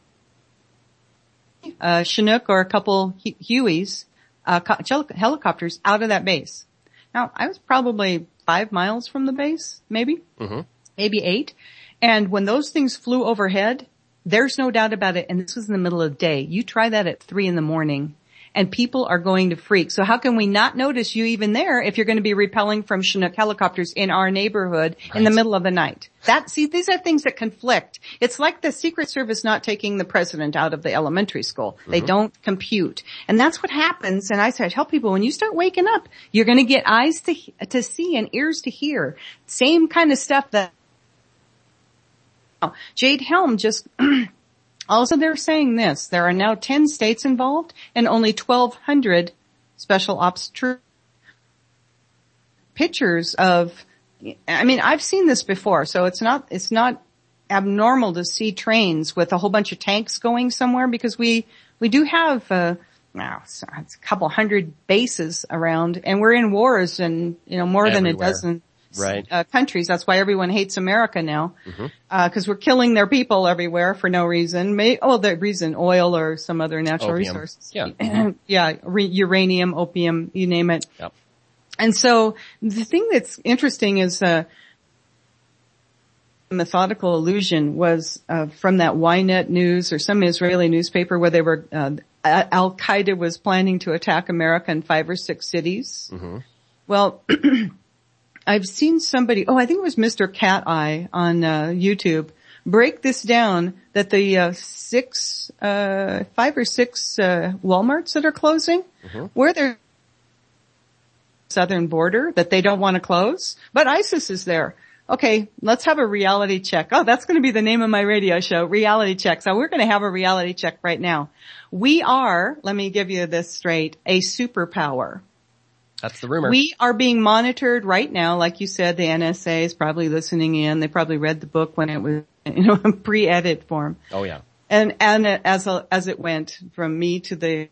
Chinook or a couple Hueys, helicopters out of that base. Now, I was probably 5 miles from the base, maybe, maybe 8. And when those things flew overhead, there's no doubt about it. And this was in the middle of the day. You try that at 3 a.m. and people are going to freak. So how can we not notice you even there if you're going to be repelling from Chinook helicopters in our neighborhood in the middle of the night? These are things that conflict. It's like the Secret Service not taking the president out of the elementary school. They don't compute. And that's what happens. And I tell people, when you start waking up, you're going to get eyes to see and ears to hear. Same kind of stuff that Jade Helm just, also they're saying this, there are now 10 states involved and only 1,200 special ops troops. Pictures of, I mean, I've seen this before, so it's not abnormal to see trains with a whole bunch of tanks going somewhere because we do have, it's a couple hundred bases around and we're in wars and, more than a dozen countries. That's why everyone hates America now, because we're killing their people everywhere for no reason. The reason, oil or some other natural resources. Yeah. Uranium, opium, you name it. Yep. And so the thing that's interesting is, methodical illusion was, from that Ynet News or some Israeli newspaper where they were, Al-Qaeda was planning to attack America in 5 or 6 cities. Well, I've seen somebody, I think it was Mr. Cat Eye on YouTube, break this down that the 5 or 6 Walmarts that are closing, where they're southern border that they don't want to close, but ISIS is there. Okay, let's have a reality check. Oh, that's going to be the name of my radio show, Reality Check. So we're going to have a reality check right now. We are, let me give you this straight, a superpower. That's the rumor. We are being monitored right now. Like you said, the NSA is probably listening in. They probably read the book when it was, in pre-edit form. Oh yeah. And as it went from me to the,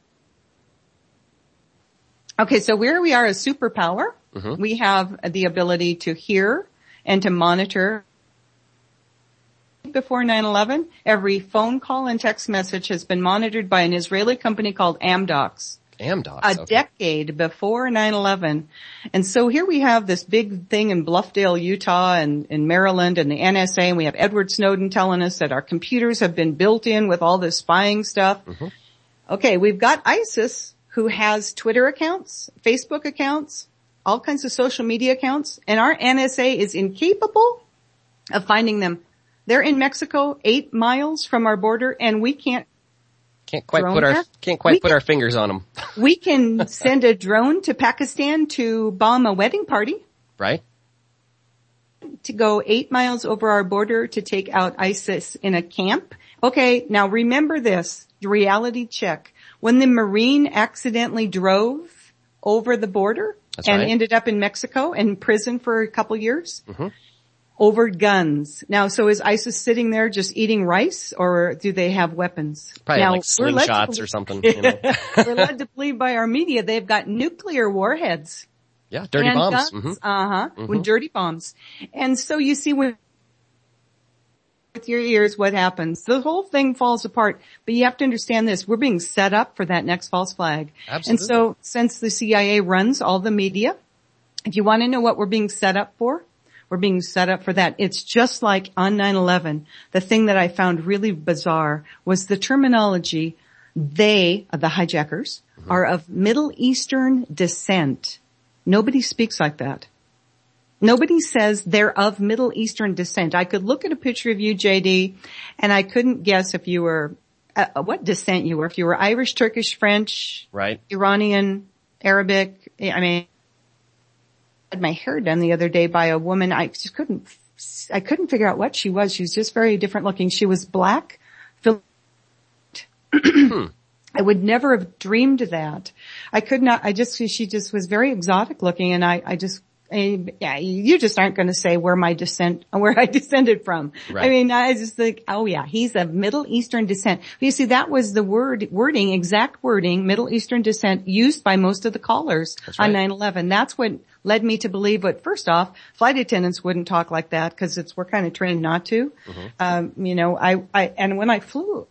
okay, so where we are a superpower, we have the ability to hear and to monitor. Before 9/11, every phone call and text message has been monitored by an Israeli company called Amdocs. A decade before 9/11. And so here we have this big thing in Bluffdale, Utah and in Maryland and the NSA, and we have Edward Snowden telling us that our computers have been built in with all this spying stuff. Okay, we've got ISIS who has Twitter accounts, Facebook accounts, all kinds of social media accounts, and our NSA is incapable of finding them. They're in Mexico, 8 miles from our border, and we can't quite put our fingers on them. We can send a drone to Pakistan to bomb a wedding party. Right. To go 8 miles over our border to take out ISIS in a camp. Okay, now remember this, reality check. When the Marine accidentally drove over the border ended up in Mexico and in prison for a couple years, over guns. Now, so is ISIS sitting there just eating rice, or do they have weapons? Probably now, like slingshots or something. You know? We're led to believe by our media they've got nuclear warheads. Yeah, dirty bombs. With dirty bombs. And so you see with your ears what happens. The whole thing falls apart. But you have to understand this. We're being set up for that next false flag. Absolutely. And so since the CIA runs all the media, if you want to know what we're being set up for, we're being set up for that. It's just like on 9/11. The thing that I found really bizarre was the terminology. They, the hijackers, are of Middle Eastern descent. Nobody speaks like that. Nobody says they're of Middle Eastern descent. I could look at a picture of you, JD, and I couldn't guess if you were, what descent you were. If you were Irish, Turkish, French, right, Iranian, Arabic. I mean, I had my hair done the other day by a woman. I couldn't figure out what she was. She was just very different looking. She was black. I would never have dreamed that. I could not, she just was very exotic looking, and you just aren't going to say where I descended from. Right. I mean, I just think, oh yeah, he's of Middle Eastern descent. But you see, that was the exact wording, Middle Eastern descent, used by most of the callers on 9/11. That's what led me to believe, but first off, flight attendants wouldn't talk like that because we're kind of trained not to. And when I flew,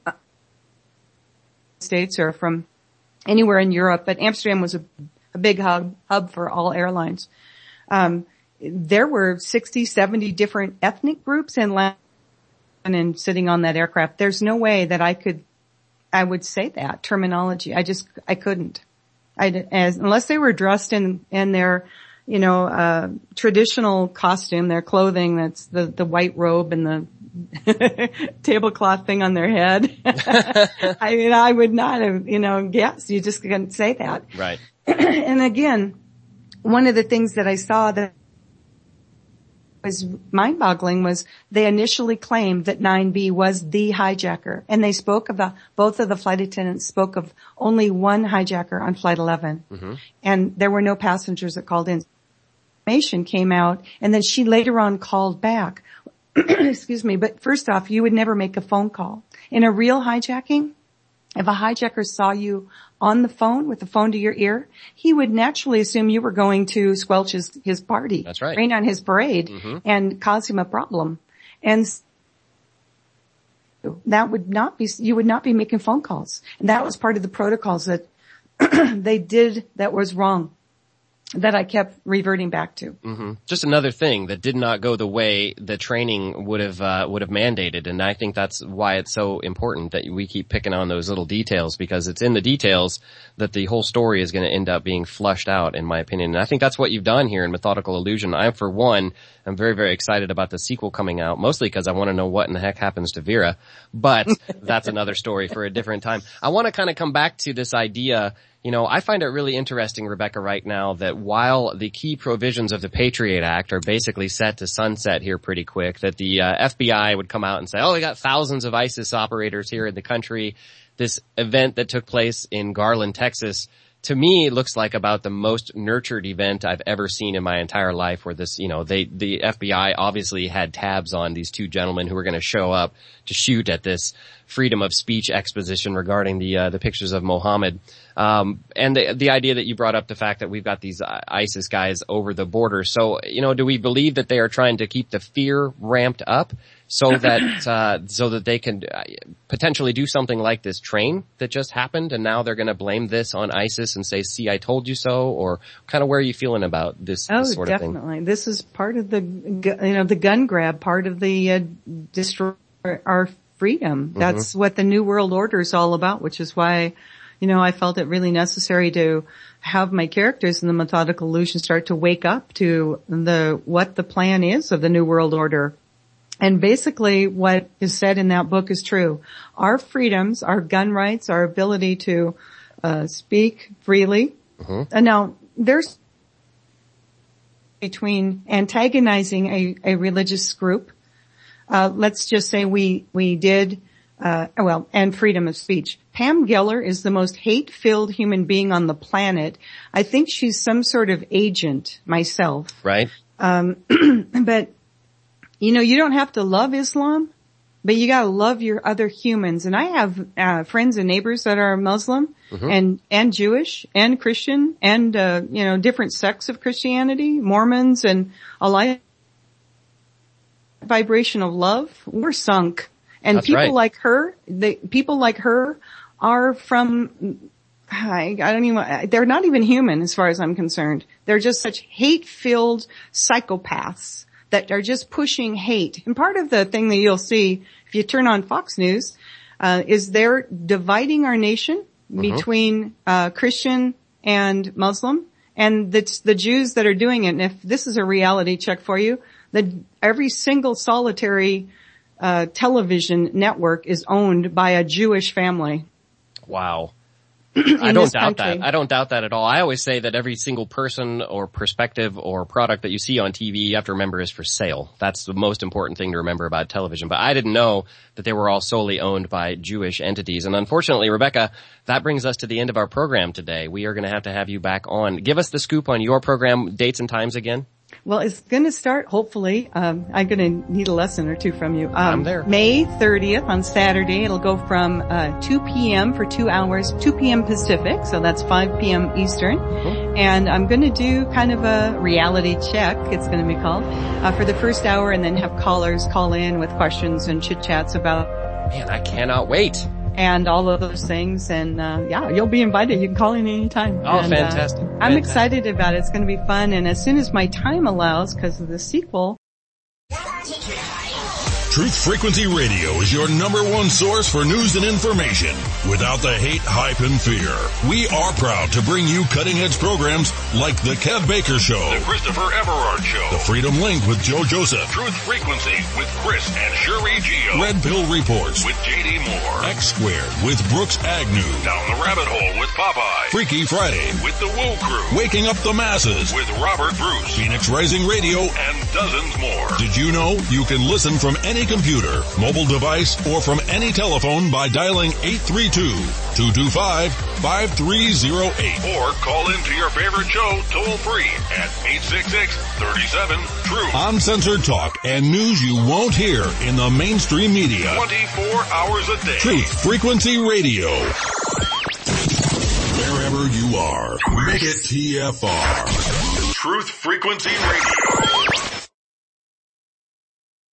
States or from anywhere in Europe, but Amsterdam was a big hub for all airlines. There were 60, 70 different ethnic groups and sitting on that aircraft. There's no way that I would say that terminology. I couldn't. Unless they were dressed in their, traditional costume, their clothing, that's the white robe and the tablecloth thing on their head. I mean, I would not have, guessed. You just couldn't say that. Right. And again, one of the things that I saw that was mind-boggling was they initially claimed that 9B was the hijacker, and they both of the flight attendants spoke of only one hijacker on Flight 11, and there were no passengers that called in. Information came out, and then she later on called back. Excuse me, but first off, you would never make a phone call. In a real hijacking, If a hijacker saw you on the phone with the phone to your ear, he would naturally assume you were going to squelch his party. That's right. Rain on his parade Mm-hmm. and cause him a problem. And that would not be, you would not be making phone calls. And that was part of the protocols that they did that was wrong, that I kept reverting back to. Mm-hmm. Just another thing that did not go the way the training would have mandated. And I think that's why it's so important that we keep picking on those little details, because it's in the details that the whole story is going to end up being flushed out, in my opinion. And I think that's what you've done here in Methodical Illusion. I, for one, am very, very excited about the sequel coming out, mostly because I want to know what in the heck happens to Vera. But that's another story for a different time. I want to kind of come back to this idea. You know, I find it really interesting, Rebecca, right now that while the key provisions of the Patriot Act are basically set to sunset here pretty quick, that the FBI would come out and say, oh, we got thousands of ISIS operators here in the country. This event that took place in Garland, Texas, to me, looks like about the most nurtured event I've ever seen in my entire life, where this, you know, the FBI obviously had tabs on these two gentlemen who were going to show up to shoot at this freedom of speech exposition regarding the pictures of Mohammed. And the idea that you brought up, the fact that we've got these ISIS guys over the border. So, you know, do we believe that they are trying to keep the fear ramped up so that they can potentially do something like this train that just happened, and now they're going to blame this on ISIS and say, see, I told you so? Or kind of where are you feeling about this sort of thing? Oh, definitely. This is part of the, you know, the gun grab, part of the destroy our freedom. Mm-hmm. That's what the New World Order is all about, which is why, you know, I felt it really necessary to have my characters in the Methodical Illusion start to wake up to what the plan is of the New World Order. And basically what is said in that book is true. Our freedoms, our gun rights, our ability to speak freely. Mm-hmm. And now there's between antagonizing a religious group. Let's just say we did, and freedom of speech. Pam Geller is the most hate-filled human being on the planet. I think she's some sort of agent myself. Right. But, you know, you don't have to love Islam, but you gotta love your other humans. And I have, friends and neighbors that are Muslim, mm-hmm. and Jewish and Christian and, you know, different sects of Christianity, Mormons and a light vibration of love. We're sunk. And That's people right. like her are from, I don't even, they're not even human as far as I'm concerned. They're just such hate-filled psychopaths that are just pushing hate. And part of the thing that you'll see if you turn on Fox News, is they're dividing our nation mm-hmm. between, Christian and Muslim. And it's the Jews that are doing it. And if this is a reality check for you, every single solitary, television network is owned by a Jewish family. Wow. I don't doubt that. I don't doubt that at all. I always say that every single person or perspective or product that you see on TV, you have to remember is for sale. That's the most important thing to remember about television. But I didn't know that they were all solely owned by Jewish entities. And unfortunately, Rebecca, that brings us to the end of our program today. We are going to have you back on. Give us the scoop on your program, dates and times again. Well, it's going to start, hopefully. I'm going to need a lesson or two from you. I'm there. May 30th on Saturday. It'll go from 2 p.m. for 2 hours, 2 p.m. Pacific, so that's 5 p.m. Eastern. Mm-hmm. And I'm going to do kind of a reality check, it's going to be called, for the first hour, and then have callers call in with questions and chit-chats about... Man, I cannot wait. And all of those things. And, yeah, you'll be invited. You can call in anytime. Oh, and, fantastic. I'm excited about it. It's going to be fun. And as soon as my time allows, because of the sequel. Truth Frequency Radio is your number one source for news and information without the hate, hype, and fear. We are proud to bring you cutting-edge programs like The Kev Baker Show, The Christopher Everard Show, The Freedom Link with Joe Joseph, Truth Frequency with Chris and Sherry Gio, Red Pill Reports with J.D. Moore, X Squared with Brooks Agnew, Down the Rabbit Hole with Popeye, Freaky Friday with The Woo Crew, Waking Up the Masses with Robert Bruce, Phoenix Rising Radio, and dozens more. Did you know you can listen from any any computer, mobile device, or from any telephone by dialing 832-225-5308. Or call into your favorite show toll free at 866-37-TRUTH. Uncensored talk and news you won't hear in the mainstream media. 24 hours a day. Truth Frequency Radio. Wherever you are, make it TFR. Truth Frequency Radio.